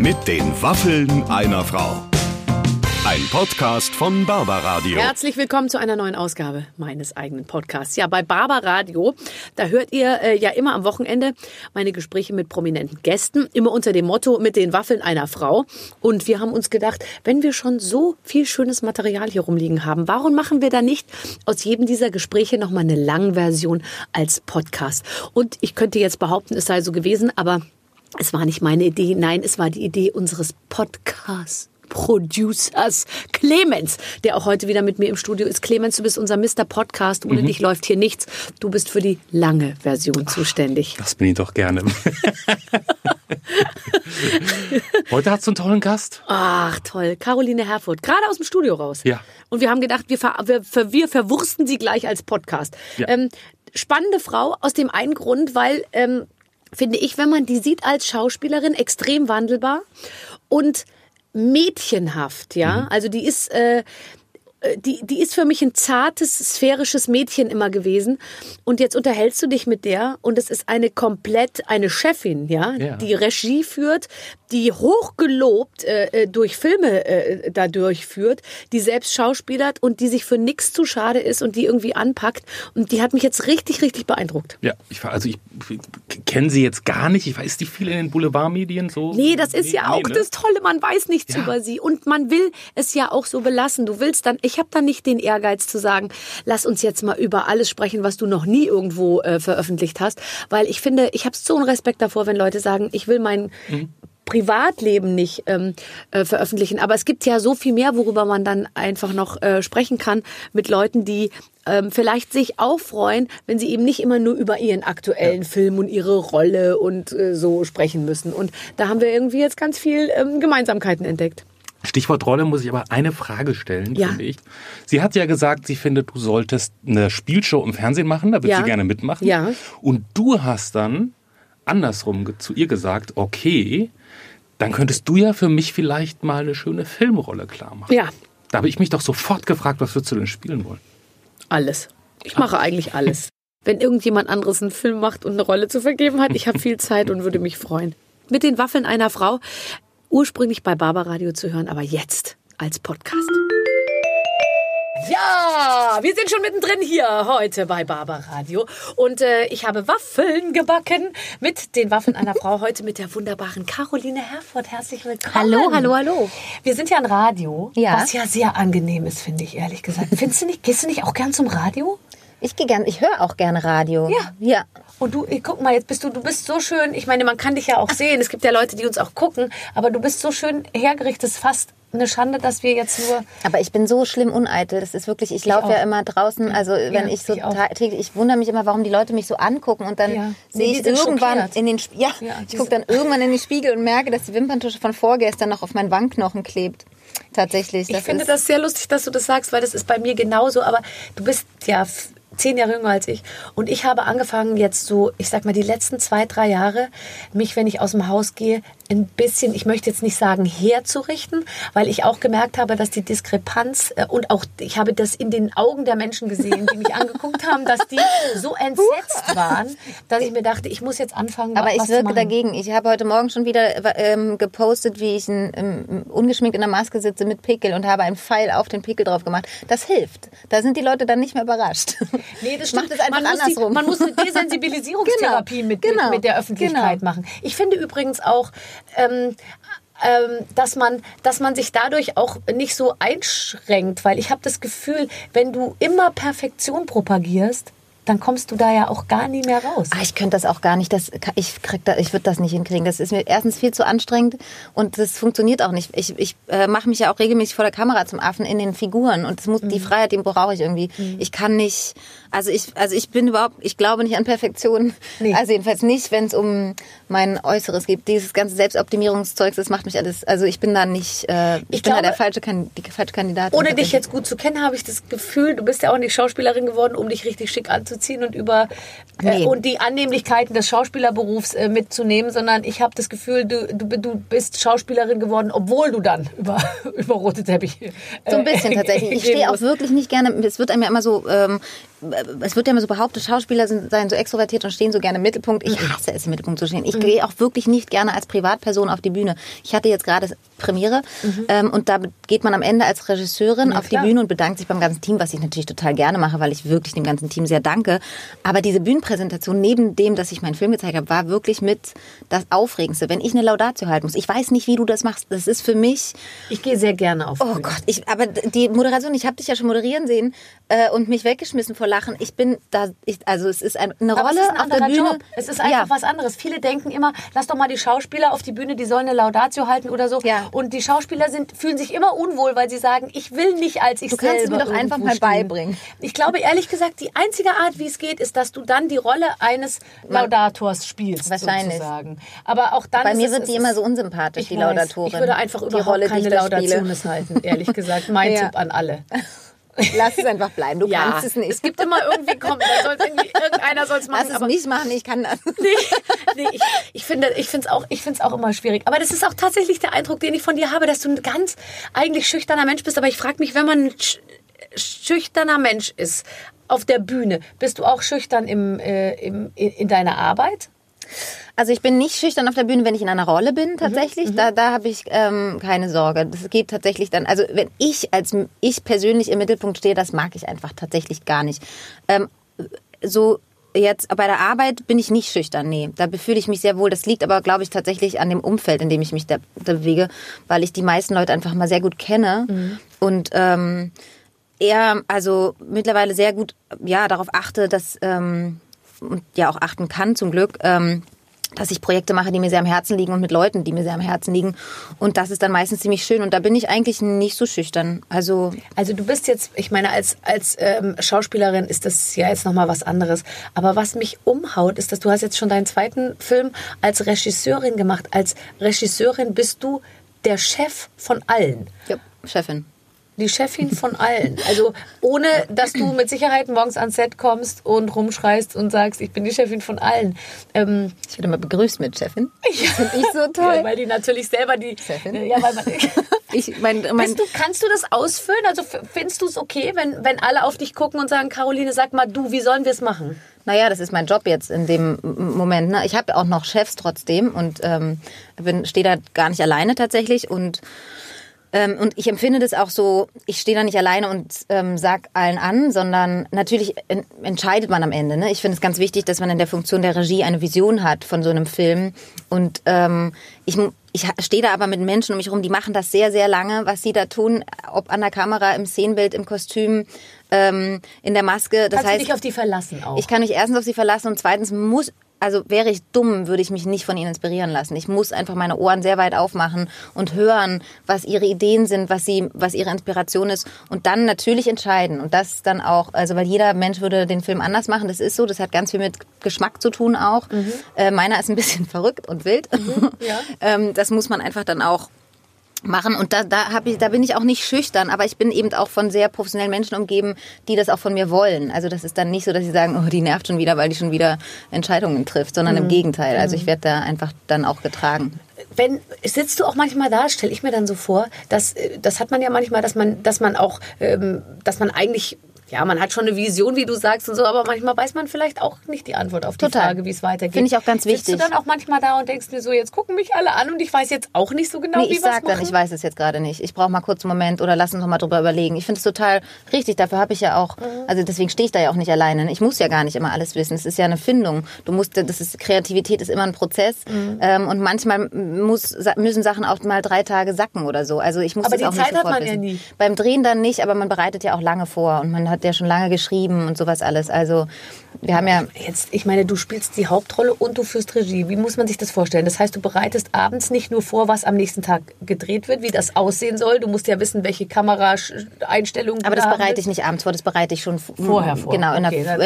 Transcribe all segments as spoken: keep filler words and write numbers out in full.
Mit den Waffeln einer Frau. Ein Podcast von Barbaradio. Herzlich willkommen zu einer neuen Ausgabe meines eigenen Podcasts. Ja, bei Barbaradio, da hört ihr äh, ja immer am Wochenende meine Gespräche mit prominenten Gästen, immer unter dem Motto mit den Waffeln einer Frau. Und wir haben uns gedacht, wenn wir schon so viel schönes Material hier rumliegen haben, warum machen wir da nicht aus jedem dieser Gespräche nochmal eine Langversion als Podcast? Und ich könnte jetzt behaupten, es sei so gewesen, aber es war nicht meine Idee. Nein, es war die Idee unseres Podcasts. Producers Clemens, der auch heute wieder mit mir im Studio ist. Clemens, du bist unser Mister Podcast. Ohne mhm. dich läuft hier nichts. Du bist für die lange Version Ach, zuständig. Das bin ich doch gerne. Heute hast du einen tollen Gast. Ach, toll. Caroline Herfurth, gerade aus dem Studio raus. Ja. Und wir haben gedacht, wir, ver- wir, ver- wir verwursten sie gleich als Podcast. Ja. Ähm, spannende Frau aus dem einen Grund, weil, ähm, finde ich, wenn man die sieht als Schauspielerin, extrem wandelbar und mädchenhaft, ja. Mhm. Also die ist, äh, die, die ist für mich ein zartes, sphärisches Mädchen immer gewesen. Und jetzt unterhältst du dich mit der und es ist eine komplett, eine Chefin, ja, ja. die Regie führt, die hochgelobt äh, durch Filme äh, da durchführt, die selbst schauspielert und die sich für nichts zu schade ist und die irgendwie anpackt. Und die hat mich jetzt richtig, richtig beeindruckt. Ja, ich, also ich kenne sie jetzt gar nicht. Ich weiß nicht viel in den Boulevardmedien so. Nee, das ist nee, ja auch nee, ne? das Tolle. Man weiß nichts ja. über sie. Und man will es ja auch so belassen. Du willst dann, ich habe dann nicht den Ehrgeiz zu sagen, lass uns jetzt mal über alles sprechen, was du noch nie irgendwo äh, veröffentlicht hast. Weil ich finde, ich habe so einen Respekt davor, wenn Leute sagen, ich will meinen mhm. Privatleben nicht ähm, äh, veröffentlichen. Aber es gibt ja so viel mehr, worüber man dann einfach noch äh, sprechen kann mit Leuten, die ähm, vielleicht sich auch freuen, wenn sie eben nicht immer nur über ihren aktuellen ja. Film und ihre Rolle und äh, so sprechen müssen. Und da haben wir irgendwie jetzt ganz viel ähm, Gemeinsamkeiten entdeckt. Stichwort Rolle muss ich aber eine Frage stellen, ja. finde ich. Sie hat ja gesagt, sie findet, du solltest eine Spielshow im Fernsehen machen, da wird ja. sie gerne mitmachen. Ja. Und du hast dann andersrum zu ihr gesagt, okay, dann könntest du ja für mich vielleicht mal eine schöne Filmrolle klar machen. Ja. Da habe ich mich doch sofort gefragt, was würdest du denn spielen wollen? Alles. Ich mache eigentlich alles. Wenn irgendjemand anderes einen Film macht und eine Rolle zu vergeben hat, ich habe viel Zeit und würde mich freuen. Mit den Waffeln einer Frau, ursprünglich bei Barbaradio zu hören, aber jetzt als Podcast. Ja, wir sind schon mittendrin hier heute bei Barbaradio und äh, ich habe Waffeln gebacken mit den Waffeln einer Frau, heute mit der wunderbaren Caroline Herfurth. Herzlich willkommen. Hallo, hallo, hallo. Wir sind ja ein Radio, ja. was ja sehr angenehm ist, finde ich, ehrlich gesagt. Findest du nicht, gehst du nicht auch gern zum Radio? Ich gehe gern, ich höre auch gerne Radio. Ja. Ja. Und du, guck mal, jetzt bist du, du bist so schön, ich meine, man kann dich ja auch sehen, es gibt ja Leute, die uns auch gucken, aber du bist so schön hergerichtet, es ist fast eine Schande, dass wir jetzt nur... Aber ich bin so schlimm uneitel, das ist wirklich, ich laufe ja immer draußen, also wenn ja, ich so ich, täglich, ich wundere mich immer, warum die Leute mich so angucken und dann ja. sehe nee, ich irgendwann schockiert. in den Spiegel, ja, ja, ich gucke dann irgendwann in den Spiegel und merke, dass die Wimperntusche von vorgestern noch auf meinen Wangenknochen klebt. Tatsächlich. Ich finde das sehr lustig, dass du das sagst, weil das ist bei mir genauso, aber du bist ja zehn Jahre jünger als ich. Und ich habe angefangen jetzt so, ich sag mal, die letzten zwei, drei Jahre, mich, wenn ich aus dem Haus gehe, ein bisschen, ich möchte jetzt nicht sagen herzurichten, weil ich auch gemerkt habe, dass die Diskrepanz äh, und auch, ich habe das in den Augen der Menschen gesehen, die mich angeguckt haben, dass die so entsetzt waren, dass ich mir dachte, ich muss jetzt anfangen, Aber was ich wirke zu machen. dagegen. Ich habe heute Morgen schon wieder ähm, gepostet, wie ich ein, ähm, ungeschminkt in der Maske sitze mit Pickel und habe einen Pfeil auf den Pickel drauf gemacht. Das hilft. Da sind die Leute dann nicht mehr überrascht. Nee, das stimmt. Macht es einfach man andersrum. Muss die, man muss eine Desensibilisierungstherapie genau, mit, genau, mit, mit der Öffentlichkeit genau. machen. Ich finde übrigens auch, ähm, ähm, dass man, dass man sich dadurch auch nicht so einschränkt, weil ich habe das Gefühl, wenn du immer Perfektion propagierst, dann kommst du da ja auch gar nie mehr raus. Ah, ich könnte das auch gar nicht. Das, ich krieg da, ich würde das nicht hinkriegen. Das ist mir erstens viel zu anstrengend und das funktioniert auch nicht. Ich, ich äh, mache mich ja auch regelmäßig vor der Kamera zum Affen in den Figuren und das muss, mhm. die Freiheit, die brauche ich irgendwie. Mhm. Ich kann nicht, also ich, also ich bin überhaupt, ich glaube nicht an Perfektion. Nee. Also jedenfalls nicht, wenn es um mein Äußeres geht. Dieses ganze Selbstoptimierungszeug, das macht mich alles, also ich bin da nicht, äh, ich, ich bin glaube, da der falsche, die falsche Kandidatin. Ohne dich jetzt gut zu kennen, habe ich das Gefühl, du bist ja auch nicht Schauspielerin geworden, um dich richtig schick anzuziehen, herzuziehen und über Nee. äh, und die Annehmlichkeiten des Schauspielerberufs äh, mitzunehmen, sondern ich habe das Gefühl, du, du, du bist Schauspielerin geworden, obwohl du dann über, über rote Teppiche äh, So ein bisschen tatsächlich. Ich stehe auch wirklich nicht gerne, es wird einem ja immer so, ähm, es wird ja immer so behauptet, Schauspieler sind, seien so extrovertiert und stehen so gerne im Mittelpunkt. Ich hasse es, im Mittelpunkt zu stehen. Ich mhm. gehe auch wirklich nicht gerne als Privatperson auf die Bühne. Ich hatte jetzt gerade Premiere mhm. ähm, und da geht man am Ende als Regisseurin ja, auf klar. die Bühne und bedankt sich beim ganzen Team, was ich natürlich total gerne mache, weil ich wirklich dem ganzen Team sehr danke. Aber diese Bühnenpräsentation, neben dem, dass ich meinen Film gezeigt habe, war wirklich mit das Aufregendste. Wenn ich eine Laudatio halten muss, ich weiß nicht, wie du das machst, das ist für mich... Ich gehe sehr gerne auf Oh Bühne. Gott, ich, aber die Moderation, ich habe dich ja schon moderieren sehen äh, und mich weggeschmissen vor Lachen. Ich bin da, ich, also es ist ein, eine Aber Rolle es ist ein auf der anderer Bühne. Job. Es ist einfach ja. was anderes. Viele denken immer, lass doch mal die Schauspieler auf die Bühne, die sollen eine Laudatio halten oder so. Ja. Und die Schauspieler sind, fühlen sich immer unwohl, weil sie sagen, ich will nicht als ich Du selber kannst es mir doch einfach irgendwo mal stehen. beibringen. Ich glaube, ehrlich gesagt, die einzige Art, wie es geht, ist, dass du dann die Rolle eines Laudators spielst. Wahrscheinlich. Sozusagen. Aber auch dann Bei ist mir es, wird es die ist, immer so unsympathisch, ich die weiß, Laudatorin. Ich würde einfach die überhaupt Rolle, keine die ich da Laudationes spiele. halten, ehrlich gesagt. Mein Ja. Tipp an alle. Lass es einfach bleiben, du Ja, kannst es nicht. es gibt immer irgendwie, komm, da soll's irgendwie, irgendeiner soll es machen. Lass es aber nicht machen, ich kann das. Nee, nee, ich, ich finde ich finde es auch, ich find's auch immer schwierig. Aber das ist auch tatsächlich der Eindruck, den ich von dir habe, dass du ein ganz eigentlich schüchterner Mensch bist. Aber ich frage mich, wenn man ein sch schüchterner Mensch ist auf der Bühne, bist du auch schüchtern im, äh, im, in, in deiner Arbeit? Also ich bin nicht schüchtern auf der Bühne, wenn ich in einer Rolle bin, tatsächlich. Mhm, da da habe ich ähm, keine Sorge. Das geht tatsächlich dann, also wenn ich als ich persönlich im Mittelpunkt stehe, das mag ich einfach tatsächlich gar nicht. Ähm, so jetzt bei der Arbeit bin ich nicht schüchtern, nee. Da fühle ich mich sehr wohl. Das liegt aber, glaube ich, tatsächlich an dem Umfeld, in dem ich mich da, da bewege, weil ich die meisten Leute einfach mal sehr gut kenne mhm. und ähm, eher, also mittlerweile sehr gut, ja, darauf achte, dass ähm, und ja auch achten kann, zum Glück, ähm, dass ich Projekte mache, die mir sehr am Herzen liegen und mit Leuten, die mir sehr am Herzen liegen. Und das ist dann meistens ziemlich schön. Und da bin ich eigentlich nicht so schüchtern. Also, also du bist jetzt, ich meine, als, als ähm, Schauspielerin ist das ja jetzt nochmal was anderes. Aber was mich umhaut, ist, dass du hast jetzt schon deinen zweiten Film als Regisseurin gemacht. Als Regisseurin bist du der Chef von allen. Ja, Chefin. Die Chefin von allen. Also ohne, dass du mit Sicherheit morgens ans Set kommst und rumschreist und sagst, ich bin die Chefin von allen. Ähm, ich werde mal begrüßt mit Chefin. Das finde ich so toll. Ja, weil die natürlich selber die... Chefin? Ja, weil man... ich, mein, mein Bist du, kannst du das ausfüllen? Also findest du es okay, wenn, wenn alle auf dich gucken und sagen, Caroline, sag mal du, wie sollen wir es machen? Naja, das ist mein Job jetzt in dem Moment. Ne? Ich habe auch noch Chefs trotzdem und ähm, stehe da gar nicht alleine tatsächlich und Und ich empfinde das auch so, ich stehe da nicht alleine und ähm, sag allen an, sondern natürlich en- entscheidet man am Ende. Ne? Ich finde es ganz wichtig, dass man in der Funktion der Regie eine Vision hat von so einem Film. Und ähm, ich, ich stehe da aber mit Menschen um mich herum, die machen das sehr, sehr lange, was sie da tun, ob an der Kamera, im Szenenbild, im Kostüm, ähm, in der Maske. Das Kannst heißt, du dich auf die verlassen auch? Ich kann mich erstens auf sie verlassen und zweitens muss... Also wäre ich dumm, würde ich mich nicht von ihnen inspirieren lassen. Ich muss einfach meine Ohren sehr weit aufmachen und hören, was ihre Ideen sind, was sie, was ihre Inspiration ist und dann natürlich entscheiden. Und das dann auch, also weil jeder Mensch würde den Film anders machen, das ist so, das hat ganz viel mit Geschmack zu tun auch. Mhm. Äh, meiner ist ein bisschen verrückt und wild. Mhm, ja. ähm, das muss man einfach dann auch machen und da da habe ich da bin ich auch nicht schüchtern, aber ich bin eben auch von sehr professionellen Menschen umgeben, die das auch von mir wollen. Also das ist dann nicht so, dass sie sagen, oh, die nervt schon wieder, weil die schon wieder Entscheidungen trifft, sondern mhm. im Gegenteil. Also ich werde da einfach dann auch getragen. Wenn sitzt du auch manchmal da, stelle ich mir dann so vor, dass das hat man ja manchmal, dass man dass man auch ähm, dass man eigentlich ja, man hat schon eine Vision, wie du sagst und so, aber manchmal weiß man vielleicht auch nicht die Antwort auf die Total. Frage, wie es weitergeht. Finde ich auch ganz wichtig. Sitzt du dann auch manchmal da und denkst mir so, jetzt gucken mich alle an und ich weiß jetzt auch nicht so genau, nee, wie wir es es machen? Ich sag dann, ich weiß es jetzt gerade nicht. Ich brauche mal kurz einen Moment oder lass uns noch mal drüber überlegen. Ich finde es total richtig, dafür habe ich ja auch, mhm. also deswegen stehe ich da ja auch nicht alleine. Ich muss ja gar nicht immer alles wissen. Es ist ja eine Findung. Du musst, das ist, Kreativität ist immer ein Prozess mhm. ähm, und manchmal muss, müssen Sachen auch mal drei Tage sacken oder so. Also ich muss aber das auch die nicht Zeit hat sofort man wissen. Ja nie. Beim Drehen dann nicht, aber man bereitet ja auch lange vor und man hat ja schon lange geschrieben und sowas alles. Also wir haben ja... Jetzt, ich meine, du spielst die Hauptrolle und du führst Regie. Wie muss man sich das vorstellen? Das heißt, du bereitest abends nicht nur vor, was am nächsten Tag gedreht wird, wie das aussehen soll. Du musst ja wissen, welche Kameraeinstellungen du Aber das haben bereite willst. ich nicht abends vor, das bereite ich schon Vorher vor. Genau, in, okay, einer, in einer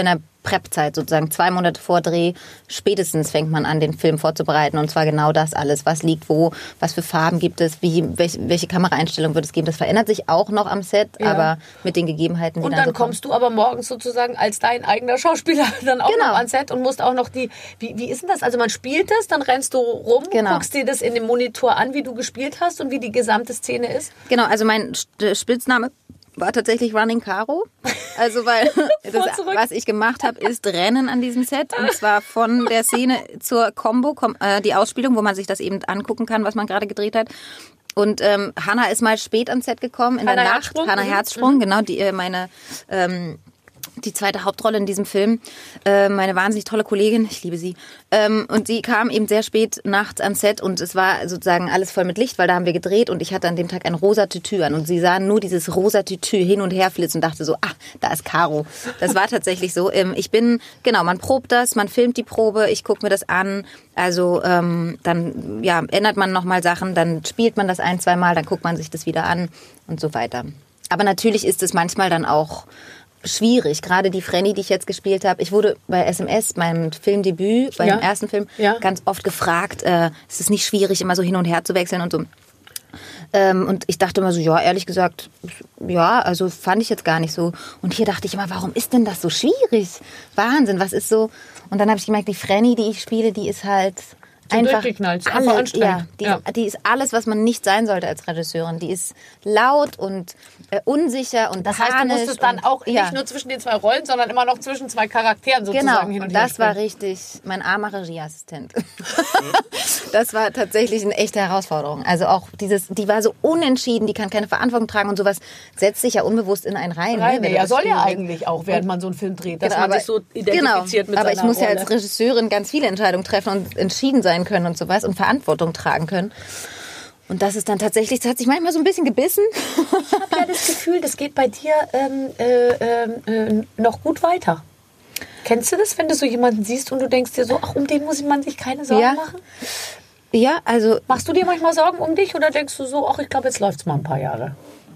Prep-Zeit sozusagen. Zwei Monate vor Dreh spätestens fängt man an, den Film vorzubereiten. Und zwar genau das alles. Was liegt wo, was für Farben gibt es, wie, welche, welche Kameraeinstellung wird es geben. Das verändert sich auch noch am Set, ja. aber mit den Gegebenheiten, die und dann, dann so kommst du aber morgens sozusagen als dein eigener Schauspieler dann auch genau. noch ans Set und musst auch noch die, wie, wie ist denn das? Also man spielt das, dann rennst du rum, genau. guckst dir das in dem Monitor an, wie du gespielt hast und wie die gesamte Szene ist. Genau, also mein Spitzname war tatsächlich Running Caro. Also weil das, was ich gemacht habe, ist Rennen an diesem Set. Und zwar von der Szene zur Combo, äh, die Ausspielung, wo man sich das eben angucken kann, was man gerade gedreht hat. Und ähm, Hannah ist mal spät ans Set gekommen, in Hannah der Nacht. Herzsprung. Hannah Herzsprung, mhm. genau, die äh, meine ähm, die zweite Hauptrolle in diesem Film. Äh, meine wahnsinnig tolle Kollegin, ich liebe sie. Ähm, und sie kam eben sehr spät nachts ans Set und es war sozusagen alles voll mit Licht, weil da haben wir gedreht und ich hatte an dem Tag ein rosa Tütü an und sie sah nur dieses rosa Tütü hin und her flitzen und dachte so, ah, da ist Caro. Das war tatsächlich so. Ähm, ich bin, genau, man probt das, man filmt die Probe, ich gucke mir das an. Also ähm, dann ja, ändert man nochmal Sachen, dann spielt man das ein, zwei Mal, dann guckt man sich das wieder an und so weiter. Aber natürlich ist es manchmal dann auch schwierig. Gerade die Frenny, die ich jetzt gespielt habe. Ich wurde bei S M S, meinem Filmdebüt, beim ja. ersten Film, ja. ganz oft gefragt, äh, ist es nicht schwierig, immer so hin und her zu wechseln und so. Ähm, und ich dachte immer so, ja, ehrlich gesagt, ja, also fand ich jetzt gar nicht so. Und hier dachte ich immer, warum ist denn das so schwierig? Wahnsinn, was ist so? Und dann habe ich gemerkt, die Frenny, die ich spiele, die ist halt so einfach, durchgeknallt, alle, einfach anstrengend. Ja, die, ja. die ist alles, was man nicht sein sollte als Regisseurin. Die ist laut und äh, unsicher und Das heißt, du musstest dann und, auch ja. nicht nur zwischen den zwei Rollen, sondern immer noch zwischen zwei Charakteren sozusagen genau. hin und und her das war springen. richtig mein armer Regieassistent. Das war tatsächlich eine echte Herausforderung. Also auch dieses, die war so unentschieden, die kann keine Verantwortung tragen und sowas setzt sich ja unbewusst in einen rein. Rein, ne, ja, soll ja spielst. eigentlich auch, während man so einen Film dreht, dass Genau, man aber, sich so identifiziert genau, mit aber seiner ich muss Rolle. ja als Regisseurin ganz viele Entscheidungen treffen und entschieden sein können und sowas und Verantwortung tragen können. Und das ist dann tatsächlich, das hat sich manchmal so ein bisschen gebissen. Ich habe ja das Gefühl, das geht bei dir ähm, äh, äh, noch gut weiter. Kennst du das, wenn du so jemanden siehst und du denkst dir so, ach, um den muss man sich keine Sorgen ja. machen? Ja, also... Machst du dir manchmal Sorgen um dich oder denkst du so, ach, ich glaube, jetzt läuft es mal ein paar Jahre?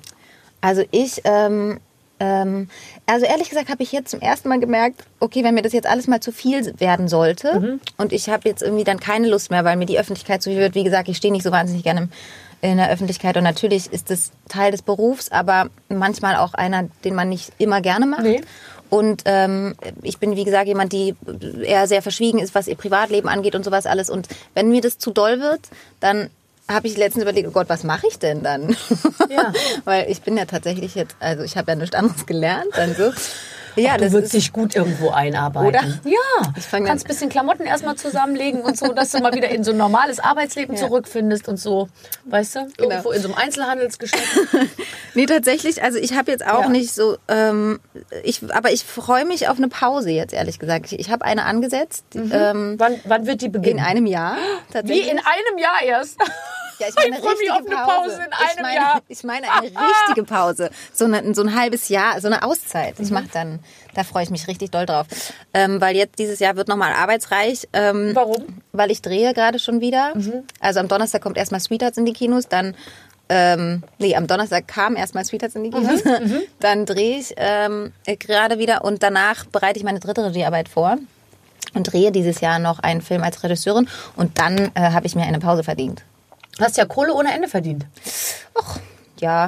Also ich... Ähm, ähm, also ehrlich gesagt habe ich jetzt zum ersten Mal gemerkt, okay, wenn mir das jetzt alles mal zu viel werden sollte mhm. und ich habe jetzt irgendwie dann keine Lust mehr, weil mir die Öffentlichkeit zu viel wird. Wie gesagt, ich stehe nicht so wahnsinnig gerne in der Öffentlichkeit und natürlich ist das Teil des Berufs, aber manchmal auch einer, den man nicht immer gerne macht. Nee. Und ähm, ich bin, wie gesagt, jemand, die eher sehr verschwiegen ist, was ihr Privatleben angeht und sowas alles. Und wenn mir das zu doll wird, dann habe ich letztens überlegt, oh Gott, was mache ich denn dann? Ja. Weil ich bin ja tatsächlich jetzt, also ich habe ja nichts anderes gelernt. Dann so. Ja, Ach, du das würdest ist, dich gut irgendwo einarbeiten. Oder? Ja, ich du kannst ein bisschen Klamotten erstmal zusammenlegen und so, dass du mal wieder in so ein normales Arbeitsleben ja. zurückfindest und so, weißt du, genau. irgendwo in so einem Einzelhandelsgeschäft. Nee, tatsächlich, also ich habe jetzt auch ja. nicht so, ähm, ich, aber ich freue mich auf eine Pause jetzt, ehrlich gesagt. Ich, ich habe eine angesetzt. Mhm. Ähm, wann, wann wird die beginnen? In einem Jahr. Wie, in einem Jahr erst? Ja, ich meine ich freue mich auf eine Pause, Pause in einem ich meine, Jahr. Ich meine eine richtige Pause. So, eine, so ein halbes Jahr, so eine Auszeit. Ich mhm. mache dann, da freue ich mich richtig doll drauf. Ähm, weil jetzt dieses Jahr wird nochmal arbeitsreich. Ähm, Warum? Weil ich drehe gerade schon wieder. Mhm. Also am Donnerstag kommt erstmal Sweethearts in die Kinos, dann Ähm, nee, am Donnerstag kam erstmal Sweethearts in die Kinos. Mhm, dann drehe ich ähm, gerade wieder und danach bereite ich meine dritte Regiearbeit vor und drehe dieses Jahr noch einen Film als Regisseurin und dann äh, habe ich mir eine Pause verdient. Du hast ja Kohle ohne Ende verdient. Ach, ja.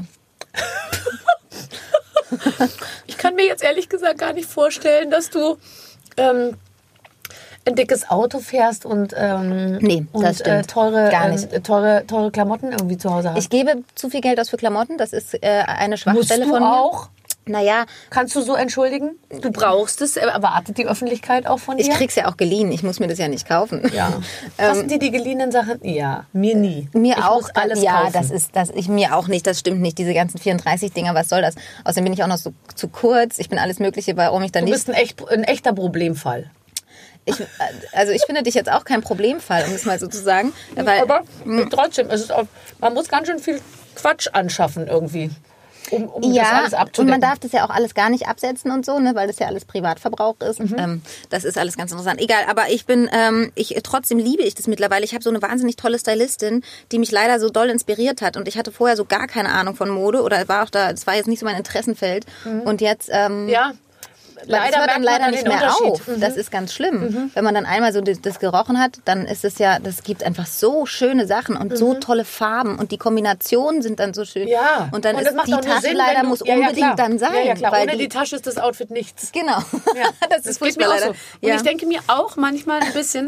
Ich kann mir jetzt ehrlich gesagt gar nicht vorstellen, dass du ähm, ein dickes Auto fährst und, ähm, nee, das und stimmt. äh, teure, Gar nicht. Äh, teure, teure Klamotten irgendwie zu Hause hast. Ich gebe zu viel Geld aus für Klamotten, das ist äh, eine Schwachstelle Musst du von mir. auch? Naja. Kannst du so entschuldigen? Du brauchst es, erwartet die Öffentlichkeit auch von dir? Ich krieg's ja auch geliehen, ich muss mir das ja nicht kaufen. Ja. Kosten dir die geliehenen Sachen? Ja, mir nie. Mir ich auch. Muss alles ja, kaufen. das ist das. Ich mir auch nicht. Das stimmt nicht. Diese ganzen vierunddreißig Dinger, was soll das? Außerdem bin ich auch noch so zu kurz. Ich bin alles Mögliche, warum ich dann du nicht. Du bist ein, echt, ein echter Problemfall. Ich, also ich finde dich jetzt auch kein Problemfall, um es mal so zu sagen. Weil, aber mh. trotzdem, es ist auch, man muss ganz schön viel Quatsch anschaffen irgendwie. Um, um ja, das alles abzudecken. Und man darf das ja auch alles gar nicht absetzen und so, ne, weil das ja alles Privatverbrauch ist. Mhm. Ähm, das ist alles ganz interessant. Egal, aber ich bin, ähm, ich trotzdem liebe ich das mittlerweile. Ich habe so eine wahnsinnig tolle Stylistin, die mich leider so doll inspiriert hat. Und ich hatte vorher so gar keine Ahnung von Mode oder war auch da, es war jetzt nicht so mein Interessenfeld. Mhm. Und jetzt, ähm, ja. leider das hört dann leider man nicht den mehr Unterschied. auf. Mhm. Das ist ganz schlimm. Mhm. Wenn man dann einmal so das, das gerochen hat, dann ist es ja, das gibt einfach so schöne Sachen und mhm. so tolle Farben und die Kombinationen sind dann so schön. Ja. Und dann und ist die Tasche Sinn, leider du, muss ja, unbedingt ja, dann sein. Ja, ja, klar. Weil Ohne die, die Tasche ist das Outfit nichts. Genau. Ja. das, das ist geht mir auch leider. so. Und ja. ich denke mir auch manchmal ein bisschen,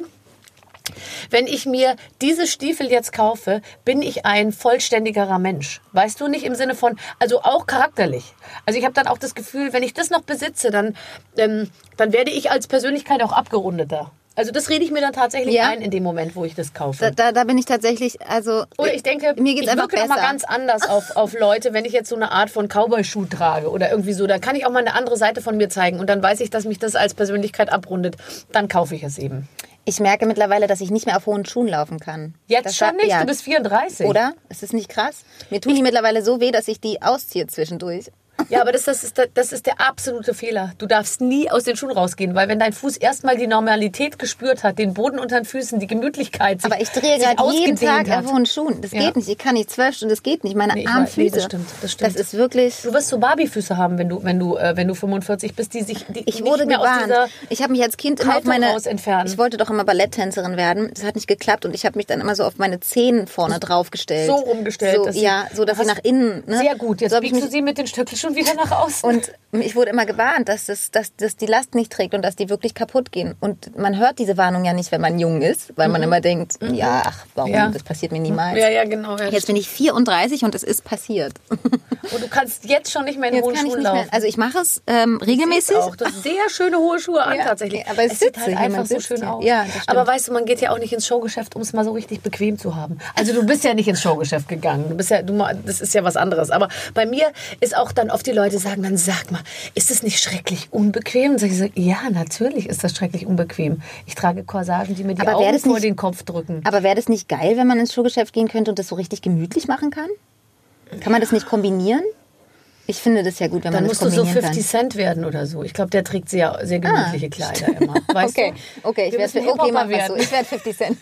wenn ich mir diese Stiefel jetzt kaufe, bin ich ein vollständigerer Mensch. Weißt du, nicht im Sinne von, also auch charakterlich. Also ich habe dann auch das Gefühl, wenn ich das noch besitze, dann, ähm, dann werde ich als Persönlichkeit auch abgerundeter. Also das rede ich mir dann tatsächlich ja. ein in dem Moment, wo ich das kaufe. Da, da, da bin ich tatsächlich, also Oder ich denke, mir geht's ich einfach wirke noch mal besser. ganz anders auf, auf Leute, wenn ich jetzt so eine Art von Cowboy-Schuh trage oder irgendwie so. Da kann ich auch mal eine andere Seite von mir zeigen und dann weiß ich, dass mich das als Persönlichkeit abrundet. Dann kaufe ich es eben. Ich merke mittlerweile, dass ich nicht mehr auf hohen Schuhen laufen kann. Jetzt das schon war, nicht? Ja. Du bist vierunddreißig. Oder? Ist das nicht krass? Mir tun die mittlerweile so weh, dass ich die ausziehe zwischendurch. Ja, aber das, das, ist der, das ist der absolute Fehler. Du darfst nie aus den Schuhen rausgehen, weil wenn dein Fuß erstmal die Normalität gespürt hat, den Boden unter den Füßen, die Gemütlichkeit, sich, aber ich drehe sich gerade jeden Tag hat. auf hohen Schuhen. Das Ja. geht nicht. Ich kann nicht zwölf Stunden, das geht nicht. Meine Nee, ich armen weiß, nee, Füße. das stimmt, das stimmt. Das ist wirklich... Du wirst so Barbie-Füße haben, wenn du, wenn du, äh, wenn du fünfundvierzig bist, die sich die Ich nicht wurde mehr aus gewarnt. dieser Ich habe mich als Kind immer auf Haltung meine... raus entfernen. Ich wollte doch immer Balletttänzerin werden. Das hat nicht geklappt und ich habe mich dann immer so auf meine Zehen vorne draufgestellt. so rumgestellt. So, dass sie- ja, so dass sie hast- nach innen... Ne? Sehr gut. Jetzt so hab ich biegst du mich, sie mit den Stöcken schon wieder nach außen. Und ich wurde immer gewarnt, dass, das, dass, dass die Last nicht trägt und dass die wirklich kaputt gehen. Und man hört diese Warnung ja nicht, wenn man jung ist, weil man immer denkt, ja, ach, warum, Ja. das passiert mir niemals. ja, ja, genau. Ja, Jetzt bin ich vierunddreißig und es ist passiert. und du kannst jetzt schon nicht mehr in Jetzt hohen kann ich Schuhen nicht mehr. laufen. Also ich mache es ähm, regelmäßig. Auch. Du hast sehr schöne hohe Schuhe an, Ja, tatsächlich. aber es es sieht sitzt halt hier, einfach man so sitzt schön hier. aus. Ja, das stimmt. Aber weißt du, man geht ja auch nicht ins Showgeschäft, um es mal so richtig bequem zu haben. Also du bist ja nicht ins Showgeschäft gegangen. Du bist ja, du, das ist ja was anderes. Aber bei mir ist auch dann oft die Leute sagen dann, sag mal, ist es nicht schrecklich unbequem? Und sag ich so, ja, natürlich ist das schrecklich unbequem. Ich trage Corsagen, die mir die Aber wär Augen das vor nicht- den Kopf drücken. Aber wäre das nicht geil, wenn man ins Showgeschäft gehen könnte und das so richtig gemütlich machen kann? Kann man das nicht kombinieren? Ich finde das ja gut, wenn Dann man das musst du so kombinieren fifty kann. Cent werden oder so. Ich glaube, der trägt sehr, sehr gemütliche Kleider immer. Weißt Okay, du? okay, ich Wir werde müssen okay, mach Hip-Hopper was so. werden. Ich werde fifty Cent.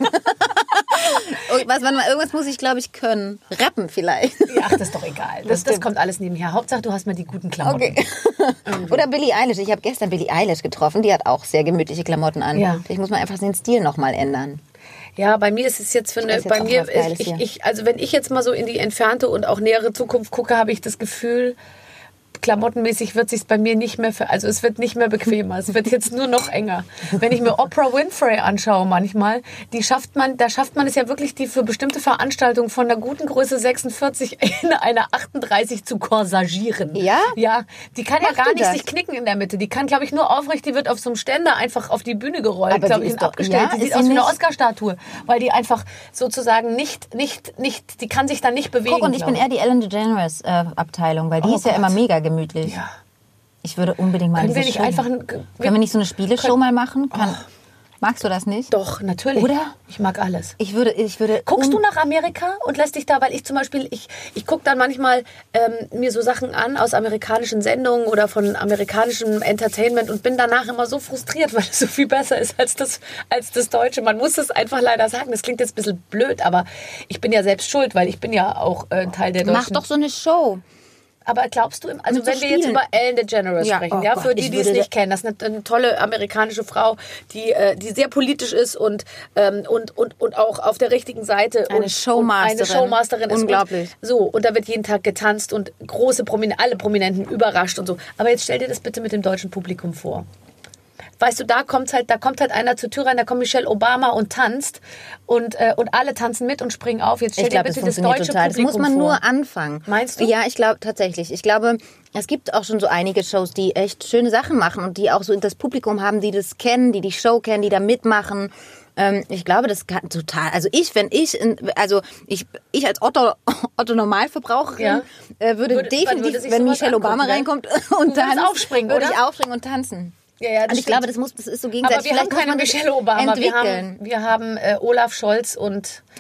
Oh, was, warte mal, irgendwas muss ich, glaube ich, können. Rappen vielleicht. Ja, ach, das ist doch egal. Das, das kommt alles nebenher. Hauptsache, du hast mal die guten Klamotten. Okay. Oder Billie Eilish. Ich habe gestern Billie Eilish getroffen. Die hat auch sehr gemütliche Klamotten an. Ja. Vielleicht muss man einfach den Stil nochmal ändern. Ja, bei mir ist es jetzt für eine, weiß jetzt bei auch mir, was Geiles ich, hier. ich, also wenn ich jetzt mal so in die entfernte und auch nähere Zukunft gucke, habe ich das Gefühl, klamottenmäßig wird sich bei mir nicht mehr, für, also es wird nicht mehr bequemer, es wird jetzt nur noch enger. Wenn ich mir Oprah Winfrey anschaue manchmal, die schafft man, da schafft man es ja wirklich, die für bestimmte Veranstaltungen von der guten Größe sechsundvierzig in einer achtunddreißig zu korsagieren. Ja? Ja, die kann ja Macht gar die nicht das? sich knicken in der Mitte. Die kann, glaube ich, nur aufrecht, die wird auf so einem Ständer einfach auf die Bühne gerollt, Aber glaube die ich, ist und doch- abgestellt. ja, die ist sieht sie aus wie eine nicht- Oscar-Statue, weil die einfach sozusagen nicht, nicht, nicht, die kann sich dann nicht bewegen. Guck, und ich glaub bin eher die Ellen DeGeneres äh, Abteilung, weil die Oh ist ja Gott. immer mega gemütlich. Ja. Ich würde unbedingt mal Können diese wir nicht Show- einfach ein- Können wir nicht so eine Spieleshow Können- mal machen? Kann, Magst du das nicht? Doch, natürlich. Oder? Ich mag alles. Ich würde, ich würde. Guckst du un- nach Amerika und lässt dich da, weil ich zum Beispiel, ich, ich gucke dann manchmal ähm, mir so Sachen an aus amerikanischen Sendungen oder von amerikanischem Entertainment und bin danach immer so frustriert, weil es so viel besser ist als das, als das Deutsche. Man muss es einfach leider sagen. Das klingt jetzt ein bisschen blöd, aber ich bin ja selbst schuld, weil ich bin ja auch äh, Teil der Mach Deutschen. doch so eine Show. Aber glaubst du, im- also Mit so wenn wir jetzt Spielen. über Ellen DeGeneres Ja, sprechen, oh ja, Gott, für die, ich die es würde- nicht kennen, das ist eine, eine tolle amerikanische Frau, die, äh, die sehr politisch ist und, ähm, und, und, und auch auf der richtigen Seite. Eine und, Showmasterin. Und eine Showmasterin ist. Unglaublich. Und, so, und da wird jeden Tag getanzt und große Prominenten, alle Prominenten überrascht und so. Aber jetzt stell dir das bitte mit dem deutschen Publikum vor. Weißt du, da kommt halt, da kommt halt einer zur Tür rein, da kommt Michelle Obama und tanzt und, äh, und alle tanzen mit und springen auf. Jetzt stell Ich glaube, dir das bitte das, funktioniert deutsche total. Das Publikum muss man vor. nur anfangen. Meinst du? Ja, ich glaube tatsächlich. Ich glaube, es gibt auch schon so einige Shows, die echt schöne Sachen machen und die auch so das Publikum haben, die das kennen, die die Show kennen, die da mitmachen. Ähm, ich glaube, das kann total. Also ich, wenn ich, in, also ich, ich als Otto, Otto Normalverbraucherin Ja. äh, würde, Würde- definitiv, würde sich wenn sowas Michelle Obama angucken, reinkommt gell? und Du würdest tanzt, aufspringen, würde oder? ich aufspringen und tanzen. Ja, ja, das und ich stimmt. glaube, das muss, das ist so gegenseitig. Aber wir haben Vielleicht muss keine man das Michelle Obama. Wir entwickeln. haben, wir haben äh, Olaf Scholz und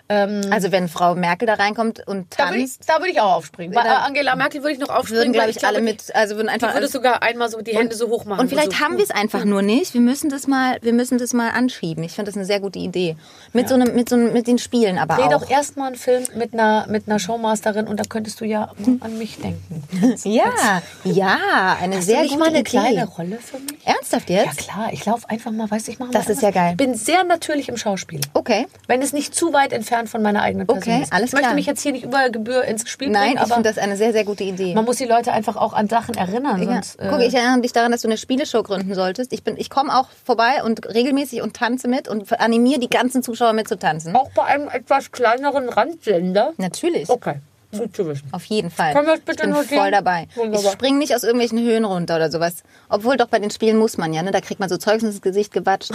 Ähm, Also wenn Frau Merkel da reinkommt und da würde ich, tanzt, da würd ich auch aufspringen. Bei Dann Angela Merkel würde ich noch aufspringen. würden, glaube weil ich, alle glaube, mit, also würden Die einfach würde alles, sogar einmal so die Hände so hoch machen. und vielleicht so, haben wir es einfach nur nicht. Wir müssen das mal, wir müssen das mal anschieben. Ich finde das eine sehr gute Idee. Mit Ja. so einem, mit so einem, mit den Spielen aber Dreh auch. doch erstmal einen Film mit einer, mit einer Showmasterin und da könntest du ja an mich denken. Ja, ja, eine Hast sehr du nicht gute mal eine Idee. kleine Rolle für mich? Ernsthaft Ja jetzt? klar, ich laufe einfach mal, weißt du, ich mache mal Das ist ja irgendwas. geil. Ich bin sehr natürlich im Schauspiel. Okay. Wenn es nicht zu weit entfernt von meiner eigenen Person Okay, ist. alles ich möchte klar. mich jetzt hier nicht über Gebühr ins Spiel Nein, bringen, ich aber finde das eine sehr, sehr gute Idee. man muss die Leute einfach auch an Sachen erinnern. Ja. Sonst, äh, Guck, ich erinnere dich daran, dass du eine Spieleshow gründen solltest. Ich, bin, ich komme auch vorbei und regelmäßig und tanze mit und animiere die ganzen Zuschauer mit zu tanzen. auch bei einem etwas kleineren Randsender. Natürlich. Okay, gut zu wissen. Auf jeden Fall. Können wir das bitte ich bin notieren? voll dabei. Wunderbar. Ich springe nicht aus irgendwelchen Höhen runter oder sowas. Obwohl doch bei den Spielen muss man ja, ne? Da kriegt man so Zeugs ins Gesicht gewatscht.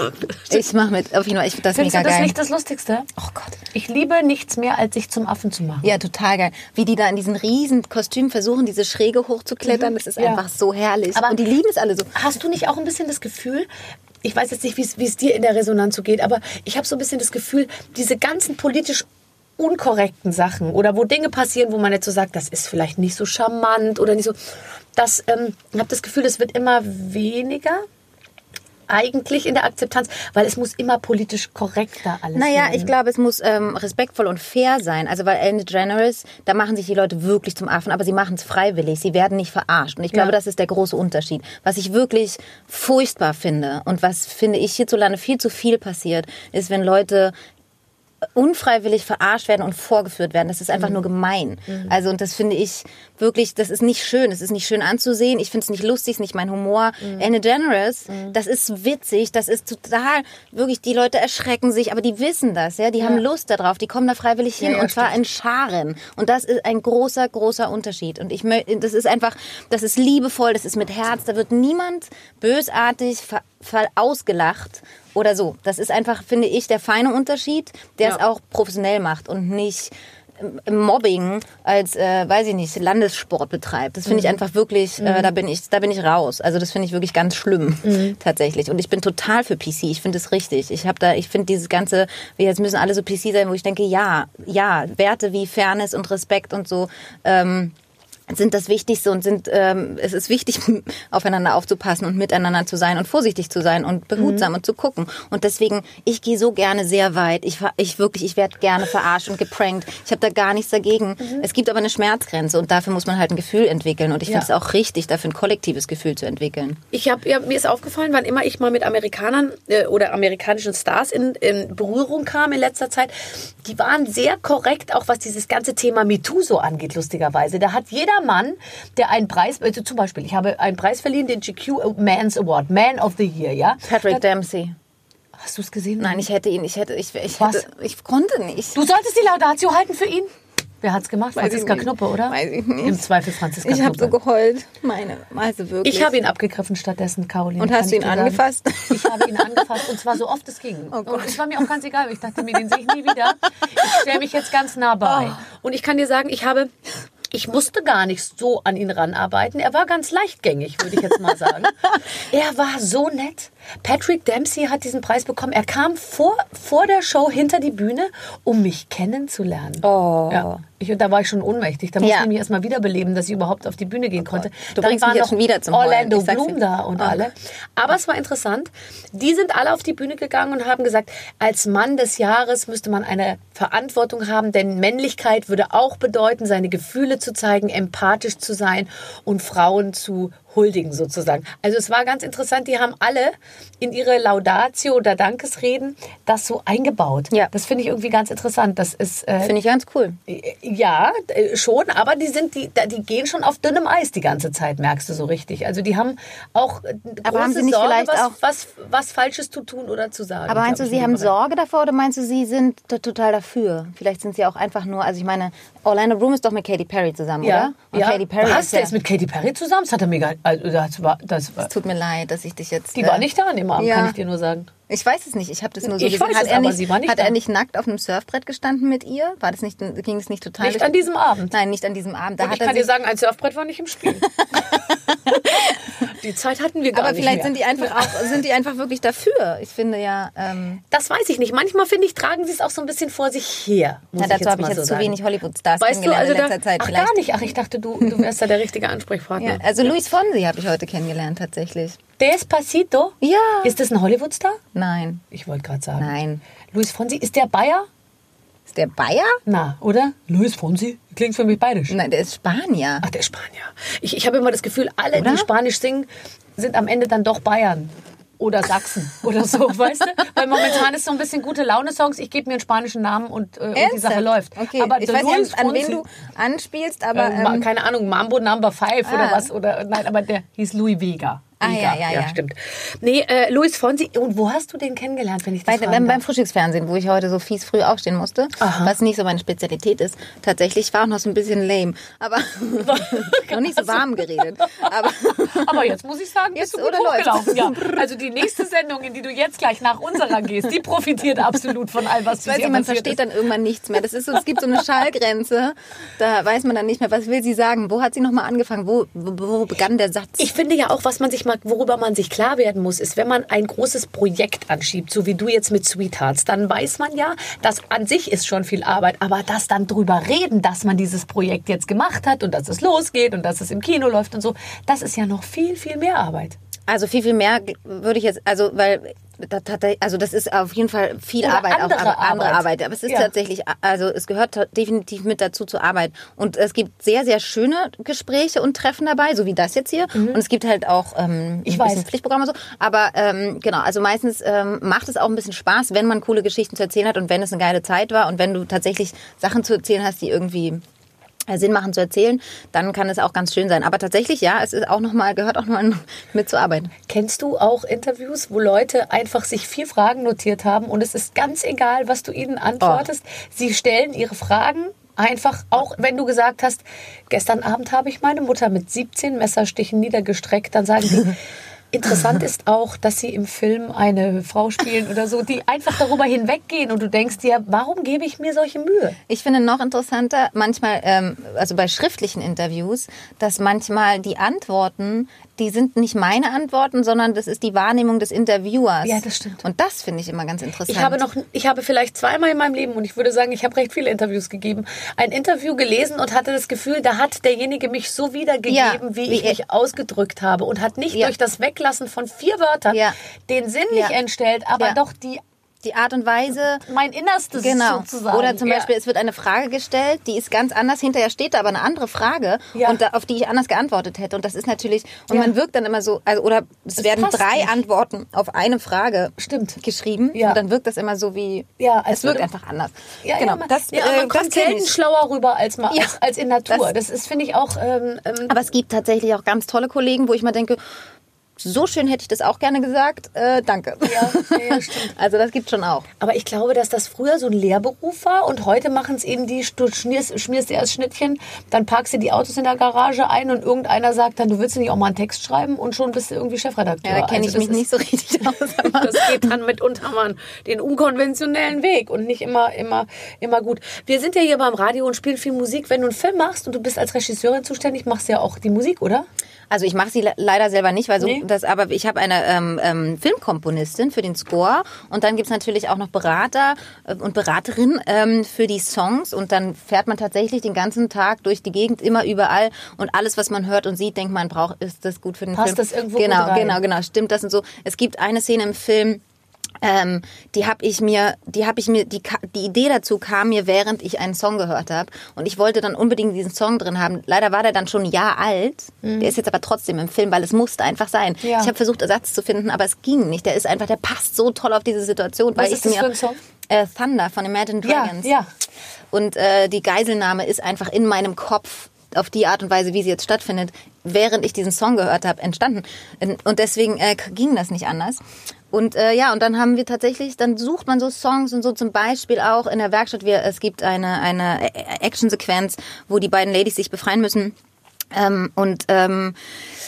Ich mache mit. Auf jeden Fall, ich finde das Findest mega du das geil. nicht das Lustigste? Oh Gott. Ich liebe nichts mehr, als sich zum Affen zu machen. Ja, total geil. Wie die da in diesen riesen Kostümen versuchen, diese Schräge hochzuklettern. Das ist Ja. einfach so herrlich. Aber- und die lieben es alle so. Hast du nicht auch ein bisschen das Gefühl, ich weiß jetzt nicht, wie es- wie es dir in der Resonanz so geht, aber ich habe so ein bisschen das Gefühl, diese ganzen politisch unkorrekten Sachen oder wo Dinge passieren, wo man jetzt so sagt, das ist vielleicht nicht so charmant oder nicht so, das, ähm, ich habe das Gefühl, es wird immer weniger eigentlich in der Akzeptanz, weil es muss immer politisch korrekter alles Naja, werden. ich glaube, es muss ähm, respektvoll und fair sein. Also weil Ellen DeGeneres, da machen sich die Leute wirklich zum Affen, aber sie machen es freiwillig. Sie werden nicht verarscht. Und ich glaube, Ja. das ist der große Unterschied. Was ich wirklich furchtbar finde und was, finde ich, hierzulande viel zu viel passiert, ist, wenn Leute unfreiwillig verarscht werden und vorgeführt werden. Das ist einfach nur gemein. Also und das finde ich wirklich, das ist nicht schön. Das ist nicht schön anzusehen. Ich finde es nicht lustig, ist nicht mein Humor. Ellen DeGeneres, das ist witzig, das ist total, wirklich, die Leute erschrecken sich, aber die wissen das, ja, die haben Lust darauf, die kommen da freiwillig hin Ja, ja, und zwar stimmt. in Scharen. Und das ist ein großer, großer Unterschied. Und ich möchte, das ist einfach, das ist liebevoll, das ist mit Herz, da wird niemand bösartig ver, ver ausgelacht oder so. Das ist einfach, finde ich, der feine Unterschied, der Ja. es auch professionell macht und nicht ähm, Mobbing als, äh, weiß ich nicht, Landessport betreibt. Das finde ich einfach wirklich, äh, da bin ich, da bin ich raus. Also das finde ich wirklich ganz schlimm, tatsächlich. Und ich bin total für P C. Ich finde es richtig. Ich habe da, ich finde dieses ganze, wir jetzt müssen alle so P C sein, wo ich denke, ja, ja, Werte wie Fairness und Respekt und so, ähm, sind das Wichtigste und sind ähm, es ist wichtig, aufeinander aufzupassen und miteinander zu sein und vorsichtig zu sein und behutsam und zu gucken. Und deswegen, ich gehe so gerne sehr weit. Ich, ver- ich wirklich, ich werde gerne verarscht und geprankt. Ich habe da gar nichts dagegen. Es gibt aber eine Schmerzgrenze und dafür muss man halt ein Gefühl entwickeln. Und ich Ja. finde es auch richtig, dafür ein kollektives Gefühl zu entwickeln. Ich hab, ja, mir ist aufgefallen, wann immer ich mal mit Amerikanern äh, oder amerikanischen Stars in, in Berührung kam in letzter Zeit, die waren sehr korrekt, auch was dieses ganze Thema MeToo so angeht, lustigerweise. Da hat jeder Mann, der einen Preis, also zum Beispiel, ich habe einen Preis verliehen, den G Q Man's Award, Man of the Year, ja. Patrick Da, Dempsey. hast du es gesehen? Nein, ich hätte ihn, ich hätte, ich, ich Was? hätte, ich konnte nicht. Du solltest die Laudatio halten für ihn. Wer hat's gemacht? Weiß ich Franziska nicht. Knuppe, oder? Weiß ich nicht. Im Zweifel Franziska Ich habe so Knuppe. geheult. Meine, also wirklich. Ich habe ihn abgegriffen stattdessen, Caroline. Und kann hast du ich ihn dir sagen. angefasst? Ich habe ihn angefasst und zwar so oft es ging. Oh Gott. Und es war mir auch ganz egal. Ich dachte mir, den sehe ich nie wieder. Ich stelle mich jetzt ganz nah bei. Oh. Und ich kann dir sagen, ich habe... Ich musste gar nicht so an ihn ranarbeiten. Er war ganz leichtgängig, würde ich jetzt mal sagen. Er war so nett. Patrick Dempsey hat diesen Preis bekommen. Er kam vor, vor der Show hinter die Bühne, um mich kennenzulernen. Oh. Ja. Ich, und da war ich schon ohnmächtig. Da musste Ja. ich mich erst mal wiederbeleben, dass ich überhaupt auf die Bühne gehen konnte. Du Dann bringst war mich jetzt noch schon wieder zum Heulen. Orlando Ich sag's Bloom dir. da und Ach. alle. Aber es war interessant. Die sind alle auf die Bühne gegangen und haben gesagt, als Mann des Jahres müsste man eine Verantwortung haben, denn Männlichkeit würde auch bedeuten, seine Gefühle zu zeigen, empathisch zu sein und Frauen zu huldigen sozusagen. Also es war ganz interessant, die haben alle in ihre Laudatio oder Dankesreden das so eingebaut. Ja. Das finde ich irgendwie ganz interessant. Das ist äh, Finde ich ganz cool. ja, äh, schon, aber die sind die, da- die gehen schon auf dünnem Eis die ganze Zeit, merkst du so richtig. Also die haben auch äh, Aber große haben sie nicht Sorge, vielleicht was, auch- was, was Falsches zu tun oder zu sagen. Aber meinst glaub du, ich, sie in dem haben Bereich. Sorge davor oder meinst du, sie sind da total dafür? Vielleicht sind sie auch einfach nur, also ich meine, Orlando Bloom ist doch mit Katy Perry zusammen, Ja, oder? Und ja. Katy Perry Was, ist der ja, ist mit Katy Perry zusammen? Das hat er mega, also das war, das war, es tut mir leid, dass ich dich jetzt... die äh, war nicht da an dem Abend, ja. kann ich dir nur sagen. Ich weiß es nicht, ich habe das nur so Ich gesehen. weiß Hat, es, er, aber nicht, sie war nicht hat da. er nicht nackt auf einem Surfbrett gestanden mit ihr? War das nicht, ging es nicht total... Nicht durch- an diesem Abend. Nein, nicht an diesem Abend. Da Und hat ich er kann sich, dir sagen, ein Surfbrett war nicht im Spiel. Die Zeit hatten wir gar Aber nicht vielleicht mehr. sind die einfach auch, sind die einfach wirklich dafür. Ich finde ja, ähm, Das weiß ich nicht. Manchmal, finde ich, tragen sie es auch so ein bisschen vor sich her. Muss na, dazu habe ich mal jetzt so zu sagen. wenig Hollywood-Stars Weißt du, kennengelernt also in letzter da, Zeit. ach, Vielleicht. gar nicht. Ach, ich dachte, du, du wärst da der richtige Ansprechpartner. Ja, also Luis Fonsi habe ich heute kennengelernt, tatsächlich. Despacito? Ja. Ist das ein Hollywood-Star? Nein, Ich wollte gerade sagen. nein. Luis Fonsi, ist der Bayer? Ist der Bayer? Na, oder? Luis Fonsi? Klingt für mich bayerisch. Nein, der ist Spanier. Ach, der Spanier. Ich, ich habe immer das Gefühl, alle, Oder? die Spanisch singen, sind am Ende dann doch Bayern. Oder Sachsen oder so, weißt du? Weil momentan ist so ein bisschen gute Laune-Songs. Ich gebe mir einen spanischen Namen und, äh, und die Ernsthaft? Sache läuft. Okay, Aber ich der weiß Luis nicht, an, an wen Fonsi- du anspielst, aber... Äh, ma- Ähm, keine Ahnung, Mambo Number Five oder Ah. was. Oder, nein, aber der hieß Louis Vega. Ah, Vega. ja, ja, ja. stimmt. Nee, äh, Luis Fonsi. Und wo hast du den kennengelernt, wenn ich das Bei, fragen beim, beim darf? Frühstücksfernsehen, wo ich heute so fies früh aufstehen musste, Aha. was nicht so meine Spezialität ist. Tatsächlich war auch noch so ein bisschen lame, aber noch nicht so warm geredet. Aber Aber jetzt muss ich sagen, Jetzt bist du gut oder läuft? hochgelaufen. Ja. Also die nächste Sendung, in die du jetzt gleich nach unserer gehst, die profitiert absolut von allem, was ich für weiß sie nicht, man passiert versteht ist. dann irgendwann nichts mehr. Das ist so, es gibt so eine Schallgrenze, da weiß man dann nicht mehr, was will sie sagen, wo hat sie nochmal angefangen, wo, wo, wo begann der Satz? Ich finde ja auch, was man sich mal, worüber man sich klar werden muss, ist, wenn man ein großes Projekt anschiebt, so wie du jetzt mit Sweethearts, dann weiß man ja, das an sich ist schon viel Arbeit, aber das dann drüber reden, dass man dieses Projekt jetzt gemacht hat und dass es losgeht und dass es im Kino läuft und so, das ist ja noch viel, viel mehr Arbeit. Also viel, viel mehr würde ich jetzt, also weil, das, also das ist auf jeden Fall viel Oder Arbeit, andere auch andere Arbeit. Arbeit. Aber es ist Ja. tatsächlich, also es gehört definitiv mit dazu zur Arbeit. Und es gibt sehr, sehr schöne Gespräche und Treffen dabei, so wie das jetzt hier. Und es gibt halt auch ähm, Ich ein bisschen weiß. Pflichtprogramme und so. Aber ähm, genau, also meistens ähm, macht es auch ein bisschen Spaß, wenn man coole Geschichten zu erzählen hat und wenn es eine geile Zeit war und wenn du tatsächlich Sachen zu erzählen hast, die irgendwie Sinn machen zu erzählen, dann kann es auch ganz schön sein. Aber tatsächlich, ja, es ist auch noch mal, gehört auch noch mal mit zur Arbeit. Kennst du auch Interviews, wo Leute einfach sich vier Fragen notiert haben und es ist ganz egal, was du ihnen antwortest? Sie stellen ihre Fragen einfach, auch wenn du gesagt hast, gestern Abend habe ich meine Mutter mit siebzehn Messerstichen niedergestreckt, dann sagen die, interessant ist auch, dass sie im Film eine Frau spielen oder so, die einfach darüber hinweggehen und du denkst dir, warum gebe ich mir solche Mühe? Ich finde noch interessanter, manchmal, ähm, also bei schriftlichen Interviews, dass manchmal die Antworten, die sind nicht meine Antworten, sondern das ist die Wahrnehmung des Interviewers. Ja, das stimmt. Und das finde ich immer ganz interessant. Ich habe noch, ich habe vielleicht zweimal in meinem Leben, und ich würde sagen, ich habe recht viele Interviews gegeben, ein Interview gelesen und hatte das Gefühl, da hat derjenige mich so wiedergegeben, Ja, wie wie ich er- mich ausgedrückt habe und hat nicht Ja. durch das Weglassen von vier Wörtern Ja. den Sinn nicht Ja. entstellt, aber Ja. doch die, die Art und Weise. mein Innerstes Genau. sozusagen. Oder zum Ja. Beispiel, es wird eine Frage gestellt, die ist ganz anders, hinterher steht da aber eine andere Frage Ja. und da, auf die ich anders geantwortet hätte. Und das ist natürlich, und Ja. man wirkt dann immer so, also oder es Das werden passt drei nicht. Antworten auf eine Frage Stimmt. geschrieben Ja. und dann wirkt das immer so wie, Ja, als es wirkt würde- einfach anders. Ja, genau. ja, man, das, ja, äh, man kommt das kenn selten ich. schlauer rüber als, mal, Ja. als, als in Natur. Das- Das, ist, finde ich, auch... Ähm, ähm, Aber es gibt tatsächlich auch ganz tolle Kollegen, wo ich mal denke, so schön hätte ich das auch gerne gesagt. Äh, danke. Ja, ja, stimmt. Also das gibt schon auch. Aber ich glaube, dass das früher so ein Lehrberuf war und heute machen es eben die, du schmierst, schmierst dir erst Schnittchen, dann parkst du die Autos in der Garage ein und irgendeiner sagt dann, du willst nicht auch mal einen Text schreiben und schon bist du irgendwie Chefredakteur. Ja, da kenne ich Also mich das nicht so richtig aus. aber- Das geht dann mitunter mal den unkonventionellen Weg und nicht immer, immer, immer gut. Wir sind ja hier beim Radio und spielen viel Musik. Wenn du einen Film machst und du bist als Regisseurin zuständig, machst du ja auch die Musik, oder? Also ich mache sie le- leider selber nicht, weil so Nee. das, aber ich habe eine ähm, ähm, Filmkomponistin für den Score und dann gibt's natürlich auch noch Berater äh, und Beraterin ähm, für die Songs und dann fährt man tatsächlich den ganzen Tag durch die Gegend, immer überall und alles, was man hört und sieht, denkt man, braucht, ist das gut für den Passt Film. das irgendwo genau, gut rein? genau, genau, stimmt das und so. Es gibt eine Szene im Film, Ähm, die habe ich mir, die habe ich mir, die, ka- die Idee dazu kam mir, während ich einen Song gehört habe. Und ich wollte dann unbedingt diesen Song drin haben. Leider war der dann schon ein Jahr alt. Der ist jetzt aber trotzdem im Film, weil es musste einfach sein. Ja. Ich habe versucht, Ersatz zu finden, aber es ging nicht. Der ist einfach, der passt so toll auf diese Situation. Was weil ist ich das mir, für ein Song? Äh, Thunder von Imagine Ja, Dragons. ja. Und äh, die Geiselnahme ist einfach in meinem Kopf auf die Art und Weise, wie sie jetzt stattfindet, während ich diesen Song gehört habe, entstanden. Und deswegen äh, ging das nicht anders. Und äh, ja, und dann haben wir tatsächlich, dann sucht man so Songs und so zum Beispiel auch in der Werkstatt. Wir, es gibt eine, eine Actionsequenz, wo die beiden Ladies sich befreien müssen. Ähm, und ähm,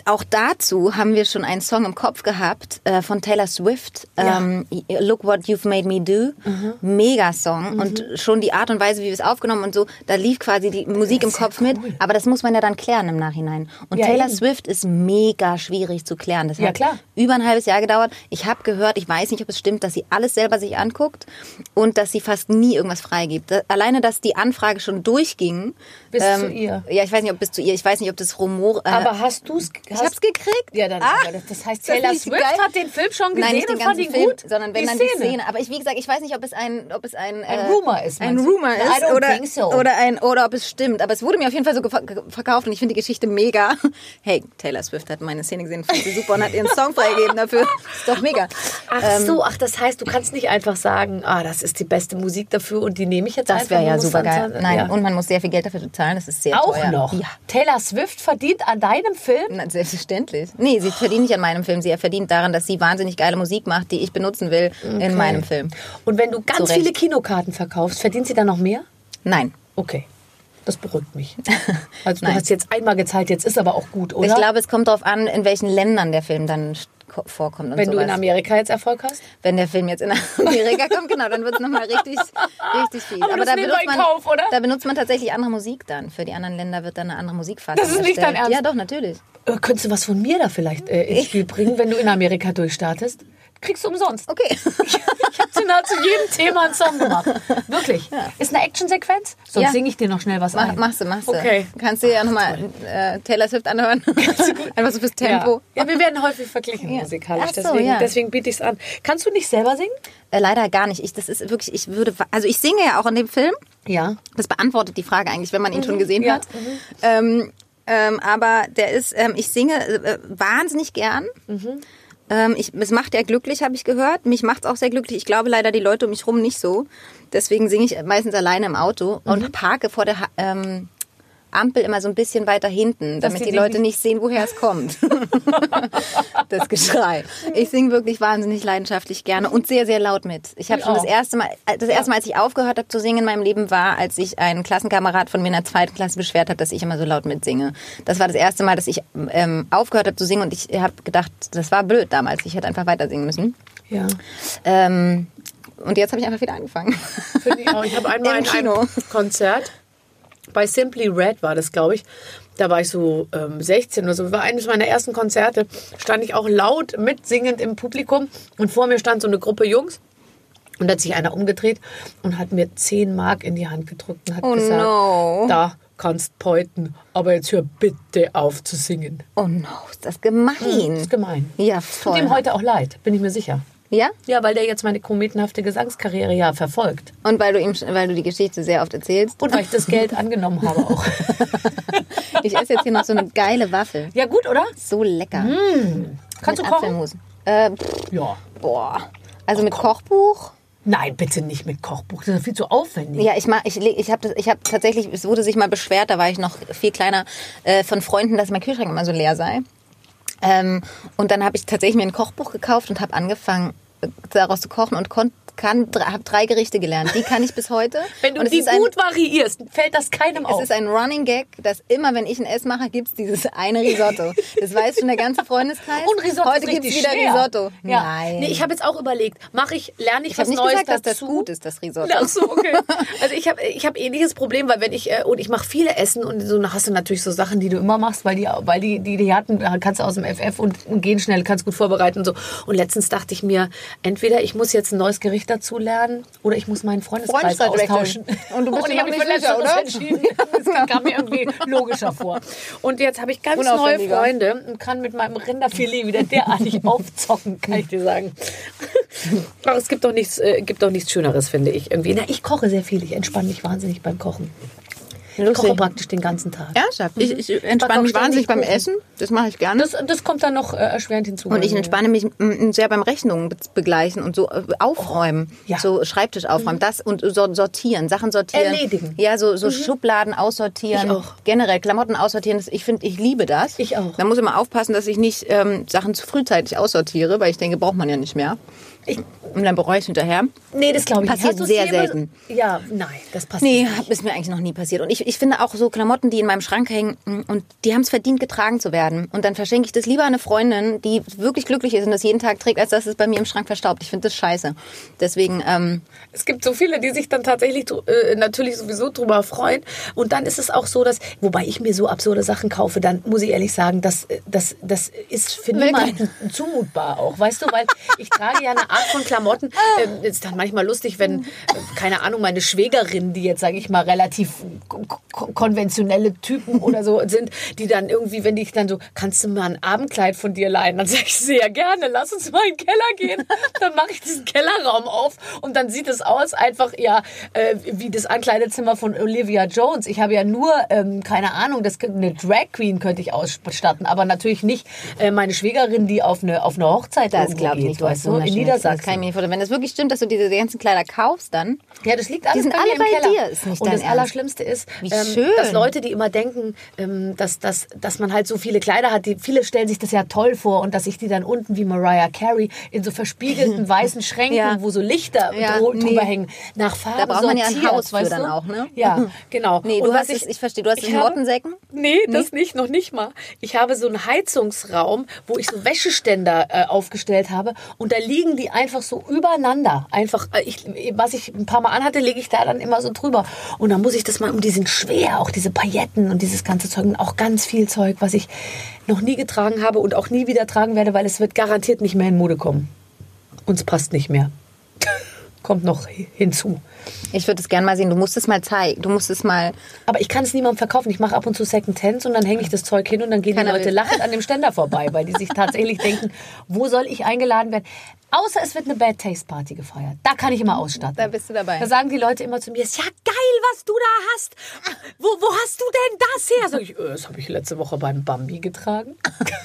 auch dazu haben wir schon einen Song im Kopf gehabt äh, von Taylor Swift. Ja. Ähm, Look What You've Made Me Do. Mhm. Mega-Song. Mhm. Und schon die Art und Weise, wie wir es aufgenommen und so, da lief quasi die Musik im Kopf ja mit. cool. Aber das muss man ja dann klären im Nachhinein. Und Ja, Taylor eben. Swift ist mega schwierig zu klären. Das Ja, hat klar. über ein halbes Jahr gedauert. Ich habe gehört, ich weiß nicht, ob es stimmt, dass sie alles selber sich anguckt und dass sie fast nie irgendwas freigibt. Da, alleine, dass die Anfrage schon durchging. Bis zu ihr. Ja, ich weiß nicht, ob bis zu ihr. Ich weiß nicht, ob das Rumor... Äh, Aber hast du es? ich hab's gekriegt. Ja, dann. Ah, aber das heißt, ist das Taylor nicht Swift geil? hat den Film schon gesehen Nein, nicht den und fand ganzen ihn Film, gut, sondern wenn die dann Szene. die Szene. Aber ich, wie gesagt, ich weiß nicht, ob es ein, ob es ein, Ein äh, Rumor ist, ein meinst du? Rumor I ist don't oder think so. oder ein oder ob es stimmt. Aber es wurde mir auf jeden Fall so gefa- verkauft und ich finde die Geschichte mega. Hey, Taylor Swift hat meine Szene gesehen, fand sie super und hat ihren Song freigegeben dafür. Ist doch mega. Ach Ähm, so, ach, das heißt, du kannst nicht einfach sagen, ah, das ist die beste Musik dafür und die nehme ich jetzt Das einfach. wäre ja Man muss super dann- geil. Nein, ja. und man muss sehr viel Geld dafür bezahlen. Das ist sehr Auch teuer. noch. Ja. Taylor Swift verdient an deinem Film? Na, selbstverständlich. Nee, sie verdient nicht an meinem Film. Sie verdient daran, dass sie wahnsinnig geile Musik macht, die ich benutzen will in meinem Film. Und wenn du ganz Zu Recht. viele Kinokarten verkaufst, verdient sie dann noch mehr? Nein. Okay. Das beruhigt mich. Also du Nein. hast jetzt einmal gezahlt, jetzt ist aber auch gut, oder? Ich glaube, es kommt darauf an, in welchen Ländern der Film dann st- ko- vorkommt. Und wenn du sowas. in Amerika jetzt Erfolg hast? Wenn der Film jetzt in Amerika kommt, genau, dann wird es nochmal richtig, richtig viel. Aber das da nehmen wir benutzt, in man, Kauf, oder? da benutzt man tatsächlich andere Musik dann. Für die anderen Länder wird dann eine andere Musikfassung Das ist nicht dein erstellt. Ernst? Ja, doch, natürlich. Äh, könntest du was von mir da vielleicht äh, ins Spiel bringen, wenn du in Amerika durchstartest? Kriegst du umsonst. Okay. Ich habe zu nahezu jedem Thema einen Song gemacht. Wirklich. Ist eine Actionsequenz? Sonst Ja. singe ich dir noch schnell was Mach, ein. machst du, machst du. Okay. Kannst du ja nochmal äh, Taylor Swift anhören. Einfach so fürs Tempo. Ja. ja, wir werden häufig verglichen Ja. musikalisch. Ach so, deswegen ja. deswegen biete ich es an. Kannst du nicht selber singen? Äh, leider gar nicht. Ich, das ist wirklich, ich würde, also ich singe ja auch in dem Film. Ja. Das beantwortet die Frage eigentlich, wenn man ihn schon gesehen ja. hat. Ähm, ähm, aber der ist, ähm, ich singe äh, wahnsinnig gern. Ähm, ich, es macht ja glücklich, habe ich gehört. Mich macht es auch sehr glücklich. Ich glaube leider die Leute um mich rum nicht so. Deswegen singe ich meistens alleine im Auto und parke vor der Ha- ähm, Ampel immer so ein bisschen weiter hinten, Dass damit die die Leute nicht- nicht sehen, woher es kommt. Das Geschrei. Ich singe wirklich wahnsinnig leidenschaftlich gerne und sehr, sehr laut mit. Ich habe Ich schon das auch. erste Mal, das erste Mal, als ich aufgehört habe zu singen in meinem Leben, war, als sich ein Klassenkamerad von mir in der zweiten Klasse beschwert hat, dass ich immer so laut mitsinge. Das war das erste Mal, dass ich ähm, aufgehört habe zu singen und ich habe gedacht, das war blöd damals. Ich hätte einfach weiter singen müssen. Ja. Ähm, und jetzt habe ich einfach wieder angefangen. Finde ich auch. Ich habe einmal Im in einem Kino. Konzert, bei Simply Red war das, glaube ich, da war ich so ähm, sechzehn oder so, war eines meiner ersten Konzerte, stand ich auch laut mitsingend im Publikum und vor mir stand so eine Gruppe Jungs und da hat sich einer umgedreht und hat mir zehn Mark in die Hand gedrückt und hat Oh gesagt, no. da kannst peuten, aber jetzt hör bitte auf zu singen. Oh no, ist das gemein. Das ist gemein. Ja, Tut voll. ihm heute auch leid, bin ich mir sicher. Ja? Ja, weil der jetzt meine kometenhafte Gesangskarriere ja verfolgt. Und weil du ihm, weil du die Geschichte sehr oft erzählst. Und weil ich das Geld angenommen habe auch. Ich esse jetzt hier noch so eine geile Waffel. Ja gut, oder? So lecker. Kannst Mit du kochen? Apfelmus. Äh, pff, Ja. boah. Also mit Kochbuch? Nein, bitte nicht mit Kochbuch. Das ist viel zu aufwendig. Ja, ich mach, ich, leg- ich habe ich hab tatsächlich, es wurde sich mal beschwert, da war ich noch viel kleiner, äh, von Freunden, dass mein Kühlschrank immer so leer sei. Ähm, und dann habe ich tatsächlich mir ein Kochbuch gekauft und habe angefangen, äh, daraus zu kochen und kon, kann, habe drei Gerichte gelernt. Die kann ich bis heute. Wenn du und es die ist ein, gut variierst, fällt das keinem Es auf. ist ein Running Gag, dass immer, wenn ich ein Ess mache, gibt es dieses eine Risotto. Das weiß schon der ganze Freundeskreis. Und Risotto Heute ist gibt's richtig wieder schwer. Risotto. Ja. Nein. Nee, ich habe jetzt auch überlegt, mache ich, lerne ich, ich was habe nicht Neues gesagt, dass das dazu? gut ist, das Risotto. Ach so, okay. Also ich habe ich hab ähnliches Problem, weil wenn ich, äh, und ich mache viele Essen und so, dann hast du natürlich so Sachen, die du immer machst, weil die, weil die, die, die hatten, kannst du aus dem F F und gehen schnell, kannst gut vorbereiten und so. Und letztens dachte ich mir, entweder ich muss jetzt ein neues Gericht dazu lernen oder ich muss meinen Freundeskreis Freundeskreis austauschen. wechseln. Und du bist ich dir habe noch mich für nicht sicher, Letzteres oder? entschieden. Das kam mir irgendwie logischer vor. Und jetzt habe ich ganz neue Unaufwendiger. Freunde und kann mit meinem Rinderfilet wieder derartig aufzocken, kann ich dir sagen. Aber es gibt doch nichts, äh, gibt doch nichts Schöneres, finde ich. Irgendwie. Na, ich koche sehr viel. Ich entspanne mich wahnsinnig beim Kochen. Ich koche praktisch den ganzen Tag. Ernsthaft? Ich, ich Back entspanne auch mich wahnsinnig ständig beim Kuchen. Essen. Das mache ich gerne. Das, das kommt dann noch äh, erschwerend hinzu. Und ich entspanne mich mm, sehr beim Rechnungen be- begleichen und so äh, aufräumen. Oh, ja. So Schreibtisch aufräumen. Das und so sortieren, Sachen sortieren. Erledigen. Ja, so, so Schubladen aussortieren. Ich auch. Generell Klamotten aussortieren. Das, ich finde, ich liebe das. Ich auch. Da muss ich immer aufpassen, dass ich nicht ähm, Sachen zu frühzeitig aussortiere, weil ich denke, braucht man ja nicht mehr. Ich, und dann bereue ich es hinterher. nee, das glaube ich nicht. Passiert Hast du's sehr dir immer selten. So, ja, nein, das passiert Nee, nicht. ist mir eigentlich noch nie passiert. Und ich, ich finde auch so Klamotten, die in meinem Schrank hängen und die haben es verdient, getragen zu werden. Und dann verschenke ich das lieber an eine Freundin, die wirklich glücklich ist und das jeden Tag trägt, als dass es bei mir im Schrank verstaubt. Ich finde das scheiße. Deswegen, ähm, Es gibt so viele, die sich dann tatsächlich äh, natürlich sowieso drüber freuen. Und dann ist es auch so, dass, wobei ich mir so absurde Sachen kaufe, dann muss ich ehrlich sagen, das, das, das ist für niemanden zumutbar auch. Weißt du, weil ich trage ja eine Art von Klamotten. Ähm, ist dann manchmal lustig, wenn, äh, keine Ahnung, meine Schwägerin, die jetzt, sage ich mal, relativ ko- konventionelle Typen oder so sind, die dann irgendwie, wenn ich dann so, kannst du mal ein Abendkleid von dir leihen? Dann sage ich sehr gerne, lass uns mal in den Keller gehen. Dann mache ich diesen Kellerraum auf und dann sieht es aus einfach, ja, äh, wie das Ankleidezimmer von Olivia Jones. Ich habe ja nur, ähm, keine Ahnung, das könnte eine Drag Queen könnte ich ausstatten, aber natürlich nicht äh, meine Schwägerin, die auf eine, auf eine Hochzeit das irgendwo glaube ich geht, nicht. weißt du, so in Das Niedersachsen. kann ich mir nicht vorstellen. Wenn es wirklich stimmt, dass du diese ganzen Kleider kaufst, dann... Ja, das liegt alles sind bei alle mir im bei Keller. dir, ist nicht Und dein das Ernst. Allerschlimmste ist, Wie ähm, schön. dass Leute, die immer denken, ähm, dass, dass, dass man halt so viele Kleider hat, die, viele stellen sich das ja toll vor und dass ich die dann unten wie Mariah Carey in so verspiegelten weißen Schränken, Ja. wo so Lichter Ja, dro- nee. drüber hängen, nach Farben Da braucht man ja ein sortiert, Haus für weißt dann du? auch, ne? Ja, genau. Nee, Und du was hast es, ich verstehe, du hast es in habe- Mottensäcken? Nee, das nicht, noch nicht mal. Ich habe so einen Heizungsraum, wo ich so Wäscheständer äh, aufgestellt habe und da liegen die einfach so übereinander. Einfach, äh, ich, was ich ein paar Mal anhatte, lege ich da dann immer so drüber. Und dann muss ich das mal, und die sind schwer, auch diese Pailletten und dieses ganze Zeug und auch ganz viel Zeug, was ich noch nie getragen habe und auch nie wieder tragen werde, weil es wird garantiert nicht mehr in Mode kommen. Uns passt nicht mehr. Kommt noch hinzu. Ich würde es gerne mal sehen. Du musst es mal zeigen. Du musst es mal... Aber ich kann es niemandem verkaufen. Ich mache ab und zu Second-Hands und dann hänge ich das Zeug hin und dann gehen Keiner die Leute will. lachend an dem Ständer vorbei, weil die sich tatsächlich denken, wo soll ich eingeladen werden? Außer es wird eine Bad Taste Party gefeiert. Da kann ich immer ausstatten. Da bist du dabei. Da sagen die Leute immer zu mir, ist ja geil, was du da hast. Wo, wo hast du denn das her? Sag ich, äh, das habe ich letzte Woche beim Bambi getragen.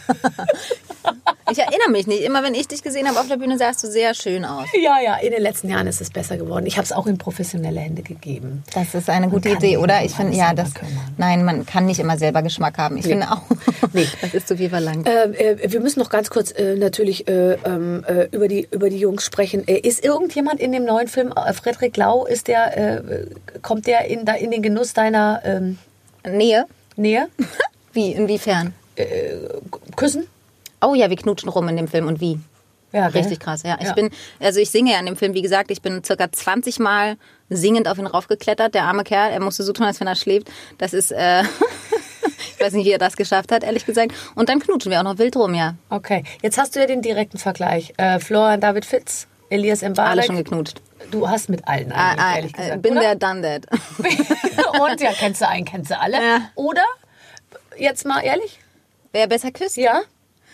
Ich erinnere mich nicht. Immer wenn ich dich gesehen habe auf der Bühne, sahst du sehr schön aus. Ja, ja, in den letzten Jahren ist es besser geworden. Ich habe es auch in professionelle Hände gegeben. Das ist eine gute kann Idee, nicht oder? immer Ich finde, alles ja, selber das. kümmern. Nein, man kann nicht immer selber Geschmack haben. Ich finde auch. Nee. Das ist zu viel verlangt. Ähm, äh, wir müssen noch ganz kurz äh, natürlich äh, ähm, äh, über die über die Jungs sprechen. Äh, ist irgendjemand in dem neuen Film, äh, Frederik Lau, ist der, äh, kommt der in, da, in den Genuss deiner ähm, Nähe? Nähe? Wie? Inwiefern? Küssen? Oh ja, wir knutschen rum in dem Film. Und wie? Ja, Richtig krass, ja. Ich Ja. bin, also ich singe ja in dem Film, wie gesagt, ich bin circa zwanzig Mal singend auf ihn raufgeklettert, der arme Kerl. Er musste so tun, als wenn er schläft. Das ist, äh, ich weiß nicht, wie er das geschafft hat, ehrlich gesagt. Und dann knutschen wir auch noch wild rum, ja. Okay, jetzt hast du ja den direkten Vergleich. Äh, Florian David Fitz, Elias Mbarek. Alle schon geknutscht. Du hast mit allen Ah, eigentlich, ah, ehrlich äh, gesagt, bin oder? der, done that. Und ja, kennst du einen, kennst du alle. Ja. Oder, jetzt mal ehrlich, Wer besser küsst? ja?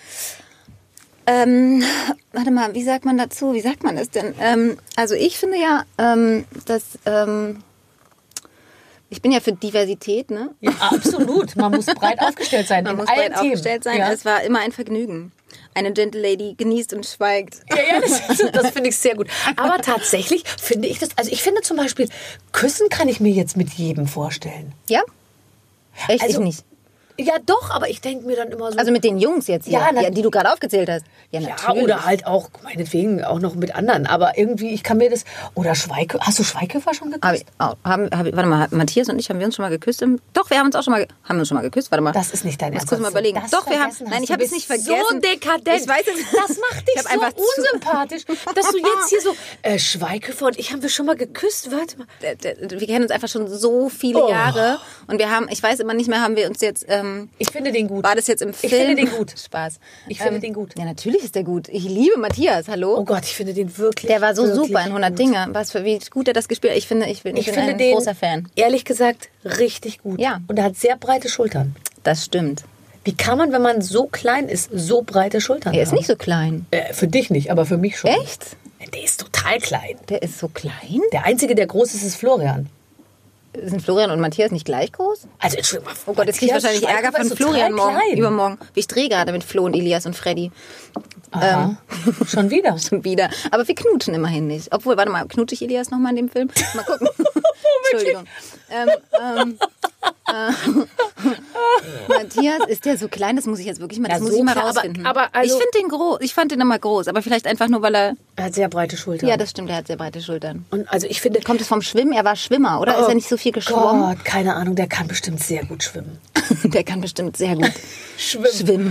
Ähm, warte mal, wie sagt man dazu? Wie sagt man das denn? Ähm, also ich finde ja, ähm, dass ähm, ich bin ja für Diversität, ne? Ja, absolut. Man muss breit aufgestellt sein. Man in muss allen breit Themen. aufgestellt sein. Ja. Es war immer ein Vergnügen. Eine Gentle Lady genießt und schweigt. Ja, ja, das, das finde ich sehr gut. Aber tatsächlich finde ich das, also ich finde zum Beispiel, Küssen kann ich mir jetzt mit jedem vorstellen. Ja? Echt? Also, ich nicht. Ja, doch, aber ich denke mir dann immer so. Also mit den Jungs jetzt hier, Ja, na- ja, die du gerade aufgezählt hast. Ja, ja, natürlich. oder halt auch, meinetwegen, auch noch mit anderen. Aber irgendwie, ich kann mir das. Oder Schweige. Hast du Schweighöfer schon geküsst? Hab ich, oh, haben, hab ich, warte mal, Matthias und ich, haben wir uns schon mal geküsst? Im, doch, wir haben uns auch schon mal, ge- haben wir uns schon mal geküsst. Warte mal. Das ist nicht dein Muss Ernst. kurz mal dass du überlegen. das Doch, wir haben, vergessen nein, hast. ich habe Du es nicht bist vergessen. So dekadent. Ich weiß es. Das macht dich Ich hab so einfach zu- unsympathisch, dass du jetzt hier so, äh, Schweighöfer und ich haben wir schon mal geküsst. Warte mal. D- d- Wir kennen uns einfach schon so viele Oh. Jahre und wir haben, ich weiß immer nicht mehr, haben wir uns jetzt, ähm, Ich finde den gut. war das jetzt im Film? Ich finde den gut. Spaß. Ich finde den gut. Ja, natürlich ist der gut. Ich liebe Matthias, hallo. Oh Gott, ich finde den wirklich. Der war so wirklich super in hundert gut. Dinge. Was für, wie gut er das gespielt hat. Ich finde, ich bin, ich Ich bin finde ein den, großer Fan. ehrlich gesagt, richtig gut. Ja. Und er hat sehr breite Schultern. Das stimmt. Wie kann man, wenn man so klein ist, so breite Schultern Er ist haben? nicht so klein. Äh, für dich nicht, aber für mich schon. Echt? Der ist total klein. Der ist so klein? Der Einzige, der groß ist, ist Florian. Sind Florian und Matthias nicht gleich groß? Also, Entschuldigung mal. Oh Gott, jetzt kriege ich wahrscheinlich Ärger von Florian morgen, übermorgen. Ich drehe gerade mit Flo und Elias und Freddy. Ähm, schon wieder. Schon wieder. Aber wir knutschen immerhin nicht. Obwohl, warte mal, knutsche ich Elias nochmal in dem Film? Mal gucken. Entschuldigung. Ähm, ähm, äh, Matthias, ist der so klein? Das muss ich jetzt wirklich mal, das Ja, muss so ich mal klar, aber- rausfinden. aber also- ich finde den groß. Ich fand den immer groß, aber vielleicht einfach nur, weil er... Er hat sehr breite Schultern. Ja, das stimmt, er hat sehr breite Schultern. Und also ich finde... Kommt es vom Schwimmen? Er war Schwimmer, oder? Ist er nicht so viel geschwommen? Gott, keine Ahnung, der kann bestimmt sehr gut schwimmen. Der kann bestimmt sehr gut Schwimmen. schwimmen.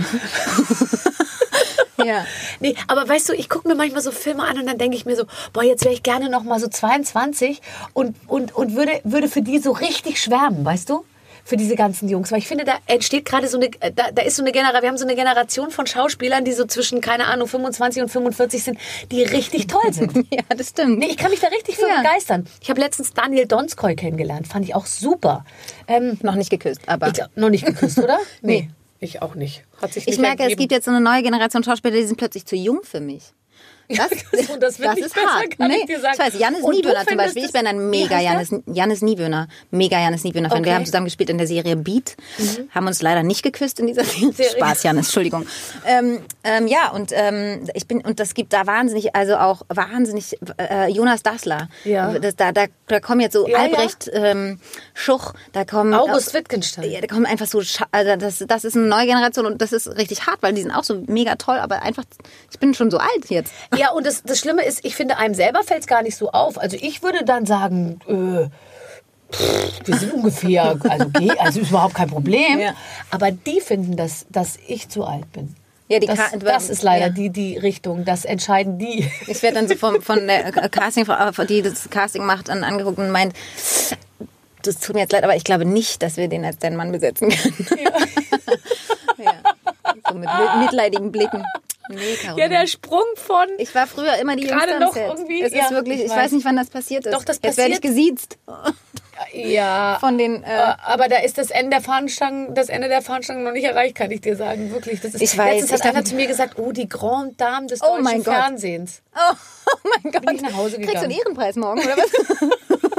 Ja. Nee, aber weißt du, ich gucke mir manchmal so Filme an und dann denke ich mir so, boah, jetzt wäre ich gerne noch mal so zweiundzwanzig und, und, und würde, würde für die so richtig schwärmen, weißt du? Für diese ganzen Jungs. Weil ich finde, da entsteht gerade so eine, da, da ist so eine Generation, wir haben so eine Generation von Schauspielern, die so zwischen, keine Ahnung, fünfundzwanzig und fünfundvierzig sind, die richtig toll sind. Ja, das stimmt. Nee, ich kann mich da richtig für Ja. begeistern. Ich habe letztens Daniel Donskoy kennengelernt, fand ich auch super. Ähm, Noch nicht geküsst, aber... ich glaub, noch nicht geküsst, oder? Nee. Ich auch nicht. Hat sich Ich nicht merke, es ergeben. gibt jetzt so eine neue Generation Schauspieler, die sind plötzlich zu jung für mich. Das, das- und das wird nicht ist besser, hart. kann nee, ich dir sagen. Ich weiß, Janis Und du Niewöhner zum findest Beispiel. Ich das- bin ein wie mega heißt der? Janis, Janis Niewöhner. Mega Janis Niewöhner-Fan. Wir Okay. haben zusammen gespielt in der Serie Beat. Haben uns leider nicht geküsst in dieser Serie. Serie. Spaß, Janis, Entschuldigung. Ähm, ähm, ja, und ähm, ich bin, und das gibt da wahnsinnig, also auch wahnsinnig, äh, Jonas Dassler. Ja. Das, da, da, da kommen jetzt so Ja, Albrecht Ähm, Schuch, da kommen... August Wittgenstein. Ja, da kommen einfach so, Scha- also das, das ist eine neue Generation und das ist richtig hart, weil die sind auch so mega toll, aber einfach, ich bin schon so alt jetzt. Ja, und das, das Schlimme ist, ich finde, einem selber fällt es gar nicht so auf. Also ich würde dann sagen, äh, pff, wir sind ungefähr, also, geht, also ist überhaupt kein Problem. Ja. Aber die finden, dass, dass ich zu alt bin. Ja, die Das, Ka- das ist leider ja. die, die Richtung, das entscheiden die. Ich werde dann so vom, von der Castingfrau, die das Casting macht, an, angeguckt und meint, das tut mir jetzt leid, aber ich glaube nicht, dass wir den als deinen Mann besetzen können. Ja. Ja. So mit mitleidigen Blicken. Nee, Caroline. Ja, der Sprung von... Ich war früher immer die Gerade Jüngste am noch Set. irgendwie, Es ist ja, wirklich, ich ich weiß. weiß nicht, wann das passiert ist. Doch, das Jetzt werde ich passiert- gesiezt Ja, von den... Äh, aber da ist das Ende der Fahnenstangen, das Ende der Fahnenstangen noch nicht erreicht, kann ich dir sagen. Wirklich. Das ist, Ich weiß, letztens hat ich dachte- einer zu mir gesagt, oh, die Grande Dame des Oh deutschen mein Gott. Fernsehens. oh, oh mein Gott. Bin ich nach Hause Kriegst du einen gegangen. Ehrenpreis morgen, oder was?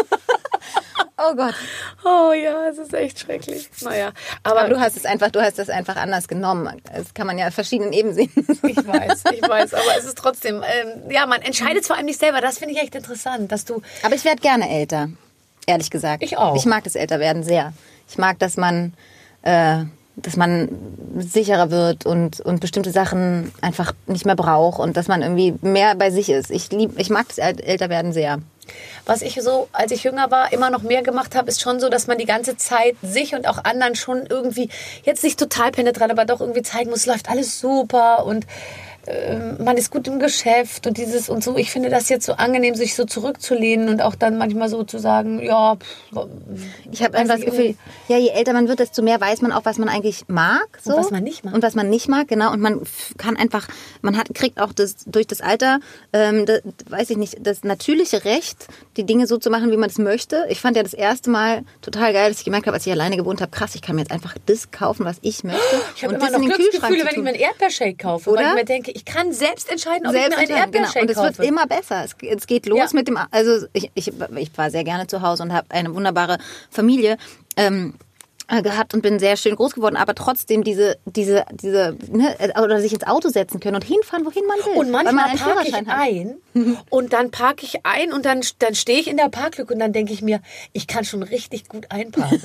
Oh Gott. Oh ja, es ist echt schrecklich. Naja, aber, Aber du hast es einfach, du hast es einfach anders genommen. Das kann man ja auf verschiedenen Ebenen sehen. ich weiß, ich weiß, aber es ist trotzdem, ähm, ja, man entscheidet vor allem nicht selber. Das finde ich echt interessant, dass du, Aber ich werde gerne älter, ehrlich gesagt. Ich auch. Ich mag das Älterwerden sehr. Ich mag, dass man, äh, dass man sicherer wird und, und bestimmte Sachen einfach nicht mehr braucht und dass man irgendwie mehr bei sich ist. Ich lieb, ich mag das Äl- Älterwerden sehr. was ich so, als ich jünger war, immer noch mehr gemacht habe, ist schon so, dass man die ganze Zeit sich und auch anderen schon irgendwie, jetzt nicht total penetrant, aber doch irgendwie zeigen muss, es läuft alles super und äh, man ist gut im Geschäft und dieses und so. Ich finde das jetzt so angenehm, sich so zurückzulehnen und auch dann manchmal so zu sagen, ja, pff, Ich habe weiß einfach das nicht, Gefühl, ja, je älter man wird, desto mehr weiß man auch, was man eigentlich mag. So. Und was man nicht mag. Und was man nicht mag, genau. Und man f- kann einfach, man hat, kriegt auch das, durch das Alter, ähm, das, weiß ich nicht, das natürliche Recht, die Dinge so zu machen, wie man es möchte. Ich fand ja das erste Mal total geil, dass ich gemerkt habe, als ich alleine gewohnt habe, krass, ich kann mir jetzt einfach das kaufen, was ich möchte. ich habe und immer das noch in den Kühlschrank Glücksgefühle, zu wenn ich tun. mir einen Erdbeershake kaufe, weil Oder? ich mir denke, ich kann selbst entscheiden, ob Selbst ich mir einen entscheiden, genau. Erdbeershake Und es wird kaufe. immer besser. Es, es geht los Ja. mit dem, also ich, ich, ich war sehr gerne zu Hause und habe eine wunderbare Familie ähm, äh, gehabt und bin sehr schön groß geworden, aber trotzdem diese, diese, diese, ne, oder sich ins Auto setzen können und hinfahren, wohin man will. Und weil man manchmal einen parke ich Führerschein hat. ein und dann parke ich ein und dann, dann stehe ich in der Parklücke und dann denke ich mir, ich kann schon richtig gut einparken.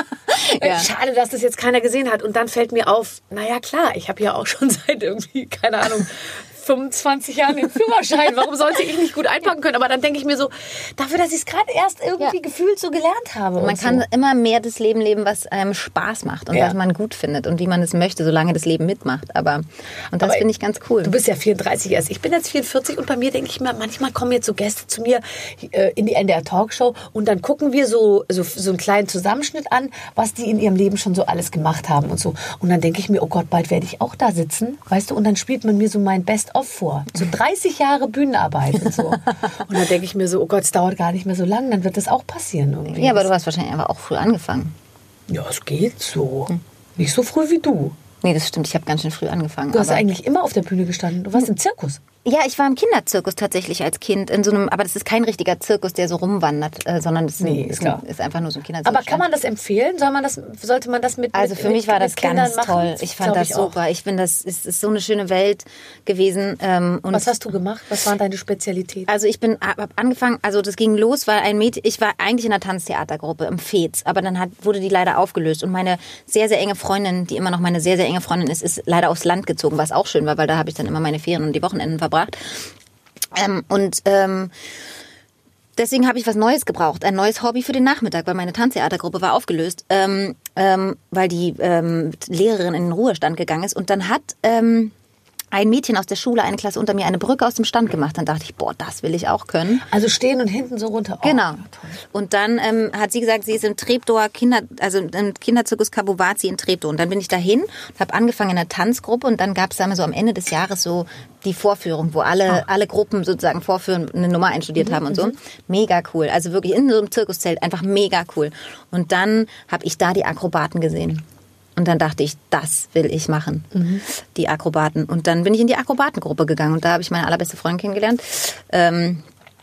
Ja. Schade, dass das jetzt keiner gesehen hat. Und dann fällt mir auf, naja klar, ich habe ja auch schon seit irgendwie, keine Ahnung, fünfundzwanzig Jahren den Führerschein. Warum sollte ich nicht gut einpacken können? Aber dann denke ich mir so, dafür, dass ich es gerade erst irgendwie Ja. gefühlt so gelernt habe. Man und kann so. immer mehr das Leben leben, was einem Spaß macht und Ja. was man gut findet und wie man es möchte, solange das Leben mitmacht. Aber und das Aber finde ich ganz cool. Du bist ja vierunddreißig erst. Ich bin jetzt vierundvierzig und bei mir denke ich mir, manchmal kommen jetzt so Gäste zu mir äh, in die N D R Talkshow und dann gucken wir so, so, so einen kleinen Zusammenschnitt an, was die in ihrem Leben schon so alles gemacht haben und so. Und dann denke ich mir, oh Gott, bald werde ich auch da sitzen, weißt du, und dann spielt man mir so mein Best-of vor. So dreißig Jahre Bühnenarbeit und so. Und dann denke ich mir so, oh Gott, es dauert gar nicht mehr so lang, dann wird das auch passieren irgendwie. ja, aber du hast wahrscheinlich einfach auch früh angefangen. Ja, es geht so. Nicht so früh wie du. Nee, das stimmt. Ich habe ganz schön früh angefangen. Du hast aber- eigentlich immer auf der Bühne gestanden. Du warst im Zirkus. Ja, ich war im Kinderzirkus tatsächlich als Kind. In so einem, aber das ist kein richtiger Zirkus, der so rumwandert, äh, sondern das Nee, ist, ist klar. ist einfach nur so ein Kinderzirkus. Aber kann man das empfehlen? Soll man das, sollte man das mit Also mit, für mich war das mit Kindern ganz machen? toll. Ich fand Glaub das auch. super. Ich finde, das ist, ist so eine schöne Welt gewesen. Ähm, und Was hast du gemacht? Was waren deine Spezialitäten? Also ich bin hab angefangen, also das ging los, weil ein Mädchen, ich war eigentlich in einer Tanztheatergruppe im Fez, aber dann hat, wurde die leider aufgelöst und meine sehr, sehr enge Freundin, die immer noch meine sehr, sehr enge Freundin ist, ist leider aufs Land gezogen, was auch schön war, weil da habe ich dann immer meine Ferien und die Wochenenden verbracht. Ähm, und ähm, deswegen habe ich was Neues gebraucht, ein neues Hobby für den Nachmittag, weil meine Tanztheatergruppe war aufgelöst, ähm, ähm, weil die ähm, Lehrerin in den Ruhestand gegangen ist und dann hat... Ähm, ein Mädchen aus der Schule, eine Klasse unter mir, eine Brücke aus dem Stand gemacht. Dann dachte ich, boah, das will ich auch können. Also stehen und hinten so runter. Oh, Genau. toll. Und dann ähm, hat sie gesagt, sie ist im Treptower Kinder, also im Kinderzirkus Kabuwazi in Treptow. Und dann bin ich dahin und habe angefangen in einer Tanzgruppe. Und dann gab es dann so am Ende des Jahres so die Vorführung, wo alle ah. alle Gruppen sozusagen vorführen, eine Nummer einstudiert mhm, haben und so. Mega cool. Also wirklich in so einem Zirkuszelt, einfach mega cool. Und dann habe ich da die Akrobaten gesehen. Und dann dachte ich, das will ich machen, mhm. die Akrobaten. Und dann bin ich in die Akrobatengruppe gegangen und da habe ich meine allerbeste Freundin kennengelernt. Ähm,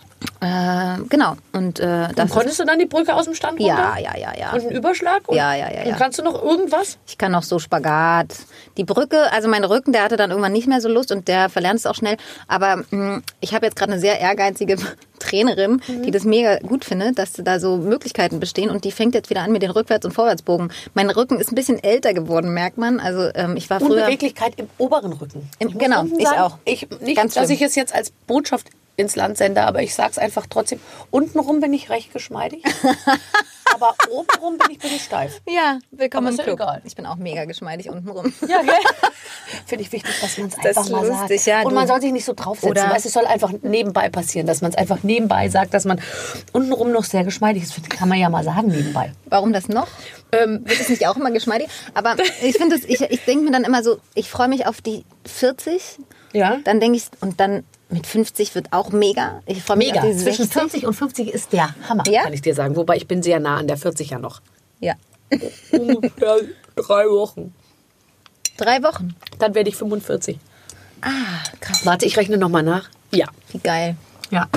äh, genau. Und, äh, das und konntest du dann die Brücke aus dem Stand runter? Ja, ja, ja, ja. Und einen Überschlag? Und, ja, ja, ja, ja. Und kannst du noch irgendwas? Ich kann noch so Spagat. Die Brücke, also mein Rücken, der hatte dann irgendwann nicht mehr so Lust und der verlernt es auch schnell. Aber mh, ich habe jetzt gerade eine sehr ehrgeizige Trainerin, mhm. die das mega gut findet, dass da so Möglichkeiten bestehen und die fängt jetzt wieder an mit den Rückwärts- und Vorwärtsbogen. Mein Rücken ist ein bisschen älter geworden, merkt man. Also ähm, ich war früher... Unbeweglichkeit im oberen Rücken. Im, ich genau, ich sagen, auch. Ich, nicht, Ganz dass schlimm. ich es jetzt als Botschaft ins Land sende, aber ich sag's einfach trotzdem. Untenrum bin ich recht geschmeidig, aber obenrum bin ich ein bisschen steif. Ja, willkommen Aber im ist ja Club. egal. Ich bin auch mega geschmeidig untenrum. Ja, gell? Finde ich wichtig, dass man es einfach ist mal lustig, sagt. ja, Und du- man soll sich nicht so draufsetzen. Oder- Weißt, es soll einfach nebenbei passieren, dass man es einfach nebenbei sagt, dass man untenrum noch sehr geschmeidig ist. Das kann man ja mal sagen nebenbei. Warum das noch? Ähm, Wird es nicht auch immer geschmeidig? Aber ich finde, ich, ich denke mir dann immer so, ich freue mich auf die vierzig. ja. Dann denke ich, und dann mit fünfzig wird auch mega. Ich freue mich Mega. auf die Zwischen sechzig. vierzig und fünfzig ist der Hammer, Ja? kann ich dir sagen. Wobei ich bin sehr nah an der vierzig ja noch. Ja. Ungefähr drei Wochen. Drei Wochen. Dann werde ich fünfundvierzig. Ah, krass. Warte, ich rechne nochmal nach. Ja. Wie geil. Ja.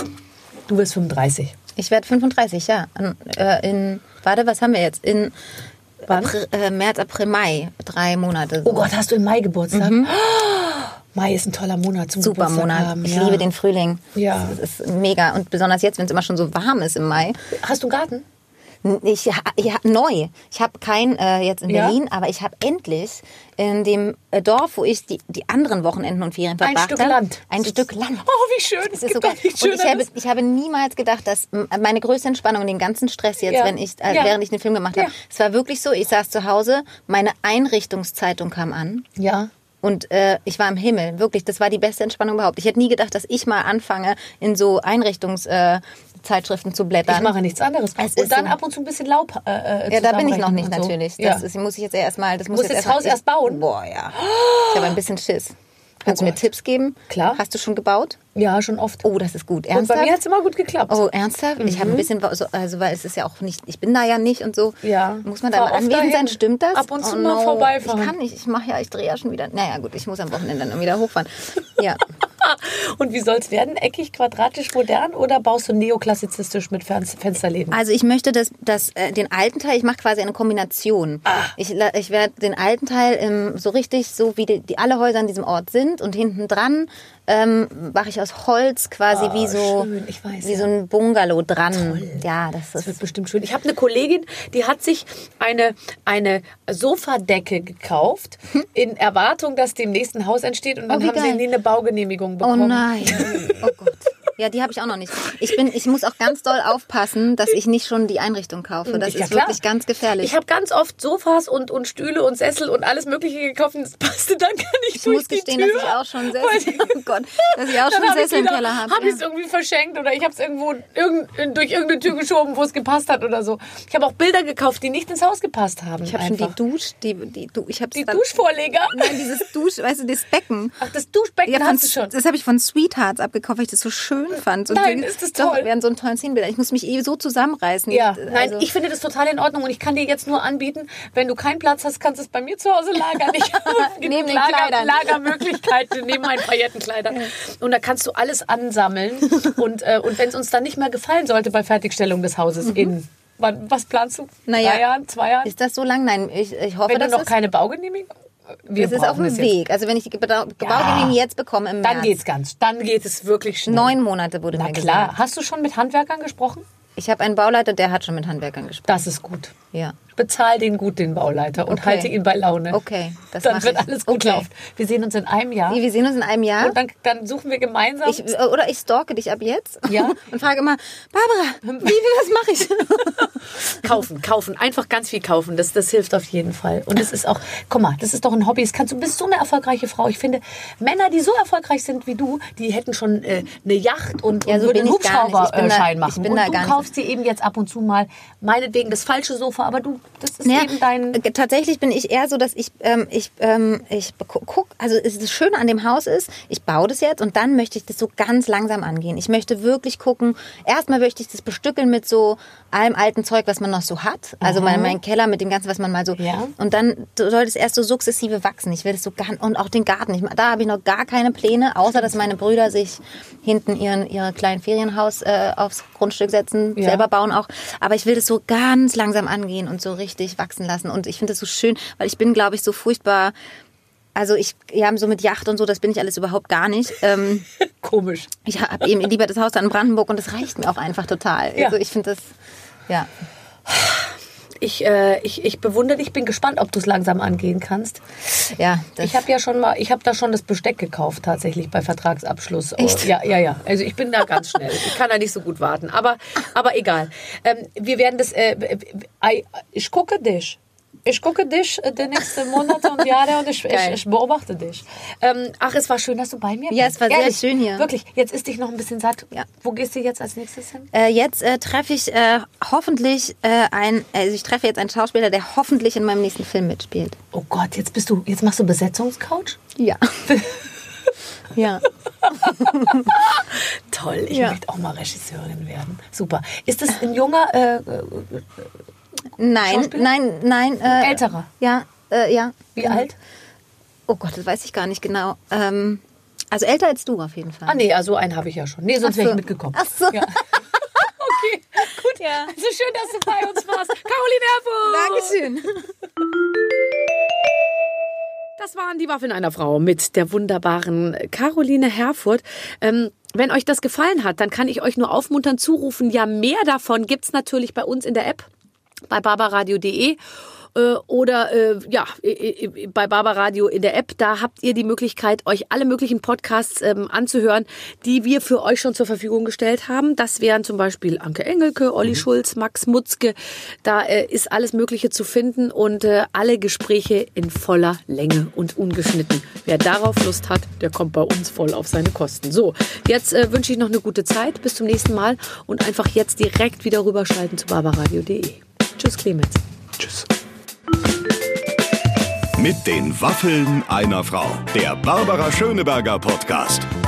Du wirst fünfunddreißig. Ich werde fünfunddreißig, ja. In, äh, in, warte, was haben wir jetzt? In April, äh, März, April, Mai. Drei Monate. So. Oh Gott, hast du im Mai Geburtstag? Mhm. Mai ist ein toller Monat zum Super Geburtstag Monat. haben. Ich ja. liebe den Frühling. Ja. Das ist mega. Und besonders jetzt, wenn es immer schon so warm ist im Mai. Hast du einen Garten? Ich, ich neu. Ich habe keinen äh, jetzt in Ja? Berlin, aber ich habe endlich in dem äh, Dorf, wo ich die, die anderen Wochenenden und Ferien Ein verbracht Stück habe. Land. Ein Stück Land. Oh, wie schön. Es Das ist gibt so doch geil. nichts Und ich habe, Schöneres. ich habe niemals gedacht, dass m, meine größte Entspannung und den ganzen Stress jetzt, Ja. wenn ich, äh, Ja. während ich den Film gemacht habe, Ja. es war wirklich so, ich saß zu Hause, meine Einrichtungszeitung kam an. Ja. Und äh, ich war im Himmel, wirklich, das war die beste Entspannung überhaupt. Ich hätte nie gedacht, dass ich mal anfange, in so Einrichtungszeitschriften äh, Zeitschriften zu blättern. Ich mache nichts anderes. Es Und ist dann so. ab und zu ein bisschen Laub äh, Ja, da bin ich noch zusammenrechnen nicht und so. natürlich. Ja. Das ist, muss ich jetzt erstmal. Das muss Musst jetzt das Haus erst bauen? Boah, ja. Ich habe ein bisschen Schiss. Kannst Oh du mir Gott. Tipps geben? Klar. Hast du schon gebaut? ja, schon oft. Oh, das ist gut. und bei Ernsthaft? mir hat es immer gut geklappt. Oh, ernsthaft? Ich habe ein bisschen, so, also weil es ist ja auch nicht, ich bin da ja nicht und so. Ja. Muss man da Fahr mal oft anwesend dahin. sein? Stimmt das? Ab und zu oh, mal no. vorbeifahren. Ich kann nicht, ich mache ja, ich drehe ja schon wieder. Naja, gut, ich muss am Wochenende dann wieder hochfahren. Ja. Und wie soll es werden? Eckig, quadratisch, modern oder baust du neoklassizistisch mit Fen- Fensterläden? Also ich möchte das, das, äh, den alten Teil, ich mache quasi eine Kombination. Ich, la- ich werde den alten Teil ähm, so richtig, so wie die, die alle Häuser an diesem Ort sind und hinten dran ähm, mache ich aus Holz quasi wie so schön, ich weiß, wie ja. so ein Bungalow dran. Ja, das Das wird ist bestimmt schön. Ich habe eine Kollegin, die hat sich eine, eine Sofadecke gekauft, in Erwartung, dass demnächst ein Haus entsteht. Und dann Oh, wie haben sie geil. nie eine Baugenehmigung oh bekommen. nein, oh Gott. Ja, die habe ich auch noch nicht. Ich bin, ich muss auch ganz doll aufpassen, dass ich nicht schon die Einrichtung kaufe. Das Ja, ist klar. wirklich ganz gefährlich. Ich habe ganz oft Sofas und, und Stühle und Sessel und alles Mögliche gekauft und das passte dann gar nicht Ich durch muss die gestehen, Tür. dass ich auch schon Weil- Sessel, oh Gott, dass ich auch Dann schon habe ich Sessel im wieder- Keller habe. hab Ja. ich es irgendwie verschenkt oder ich habe es irgendwo irgend, durch irgendeine Tür geschoben, wo es gepasst hat oder so. Ich habe auch Bilder gekauft, die nicht ins Haus gepasst haben. Ich habe schon einfach. die Dusch, die, die, du, ich habe die Duschvorleger. Nein, dieses Dusch, weißt du, das Becken. Ach, das Duschbecken Ja, von, hast du schon. das habe ich von Sweethearts abgekauft, weil ich das so schön schön fand. Und Nein, wir, ist das doch, toll. wir haben so einen tollen Szenenbild. Ich muss mich eh so zusammenreißen. Ja, Also, nein, ich finde das total in Ordnung und ich kann dir jetzt nur anbieten, wenn du keinen Platz hast, kannst du es bei mir zu Hause lagern. Ich habe Neben den Lager, Kleidern. Lagermöglichkeiten neben meinen Paillettenkleidern. Und da kannst du alles ansammeln. Und, äh, und wenn es uns dann nicht mehr gefallen sollte bei Fertigstellung des Hauses Mhm. in, wann, was planst du? Naja, Drei Jahren, zwei Jahren? Ist das so lang? Nein, ich, ich hoffe, Wenn du dass noch das, keine Baugenehmigung wir das ist auf brauchen dem es jetzt. Weg. Also wenn ich die Beda- Baugenehmigung jetzt bekomme im Dann März. geht's ganz. Dann geht es wirklich schnell. Neun Monate wurde Na mir klar. gesagt. Hast du schon mit Handwerkern gesprochen? Ich habe einen Bauleiter, der hat schon mit Handwerkern gesprochen. Das ist gut. Ja. Bezahl den gut, den Bauleiter, und Okay. halte ihn bei Laune. Okay, das Dann mach wird ich. alles gut Okay. laufen. Wir sehen uns in einem Jahr. Wir sehen uns in einem Jahr. Und dann, dann suchen wir gemeinsam. Ich, oder ich stalke dich ab jetzt Ja. und frage immer, Barbara, wie, wie was mache ich? kaufen, kaufen, einfach ganz viel kaufen. Das, das hilft auf jeden Fall. Und es ist auch, guck mal, das ist doch ein Hobby. Das kannst, du bist so eine erfolgreiche Frau. Ich finde, Männer, die so erfolgreich sind wie du, die hätten schon äh, eine Yacht und, Ja, und so würden bin einen ich gar nicht. Ich bin da- Hubschrauberschein ich machen. bin Und da du gar nicht. kaufst dir eben jetzt ab und zu mal, meinetwegen, das falsche Sofa, aber du, das ist Ja, eben dein... äh, tatsächlich bin ich eher so, dass ich, ähm, ich, ähm, ich guck, also es- das Schöne an dem Haus ist, ich baue das jetzt und dann möchte ich das so ganz langsam angehen. Ich möchte wirklich gucken, erstmal möchte ich das bestückeln mit so allem alten Zeug, was man noch so hat. Also mein, mein Keller mit dem Ganzen, was man mal so, Ja. und dann soll das erst so sukzessive wachsen. Ich will das so gar, und auch den Garten. Ich, da habe ich noch gar keine Pläne, außer dass meine Brüder sich hinten ihren, ihre kleinen Ferienhaus äh, aufs Grundstück setzen, Ja. selber bauen auch. Aber ich will das so ganz langsam angehen und so richtig wachsen lassen. Und ich finde das so schön, weil ich bin, glaube ich, so furchtbar. Also ich, ja, so mit Yacht und so, das bin ich alles überhaupt gar nicht. Ähm, Komisch. ich habe eben lieber das Haus da in Brandenburg und das reicht mir auch einfach total. Ja. Also ich finde das, ja. Ich, äh, ich, ich bewundere dich, bin gespannt, ob du es langsam angehen kannst. Ja, das, Ich habe ja schon mal, ich habe da schon das Besteck gekauft tatsächlich bei Vertragsabschluss. Echt? Ja, ja, ja. Also ich bin da ganz schnell. Ich kann da nicht so gut warten. Aber, aber egal. Ähm, wir werden das. Äh, äh, ich gucke dich. Ich gucke dich äh, die nächsten Monate und Jahre und ich, ich, Geil. ich beobachte dich. Ähm, ach, es war schön, dass du bei mir bist. Ja, es war sehr Ehrlich, schön hier. Wirklich. Jetzt ist dich noch ein bisschen satt. Ja. Wo gehst du jetzt als nächstes hin? Äh, jetzt äh, treffe ich äh, hoffentlich äh, ein, also ich treffe jetzt einen Schauspieler, der hoffentlich in meinem nächsten Film mitspielt. Oh Gott, jetzt bist du, jetzt machst du Besetzungscoach? Ja. ja. Toll, ich Ja. möchte auch mal Regisseurin werden. Super. Ist das ein junger, äh, Nein, Schauspieler? nein, nein. Äh, älterer? Ja, äh, ja. Wie alt? Oh Gott, das weiß ich gar nicht genau. Ähm, also älter als du auf jeden Fall. Ah nee, also einen habe ich ja schon. Nee, sonst Ach wäre ich so. mitgekommen. Ach so. Ja. Okay, gut. Ja. Also schön, dass du bei uns warst. Caroline Herfurth. Dankeschön. Das waren die Waffeln einer Frau mit der wunderbaren Caroline Herfurth. Ähm, wenn euch das gefallen hat, dann kann ich euch nur aufmuntern, zurufen. Ja, mehr davon gibt's natürlich bei uns in der App, bei barbaradio punkt de. Oder äh, ja, bei Barbaradio in der App, da habt ihr die Möglichkeit, euch alle möglichen Podcasts ähm, anzuhören, die wir für euch schon zur Verfügung gestellt haben. Das wären zum Beispiel Anke Engelke, Olli mhm. Schulz, Max Mutzke. Da äh, ist alles Mögliche zu finden und äh, alle Gespräche in voller Länge und ungeschnitten. Wer darauf Lust hat, der kommt bei uns voll auf seine Kosten. So, jetzt äh, wünsche ich noch eine gute Zeit. Bis zum nächsten Mal und einfach jetzt direkt wieder rüberschalten zu barbaradio punkt de. Tschüss, Clemens. Tschüss. Mit den Waffeln einer Frau. Der Barbara Schöneberger Podcast.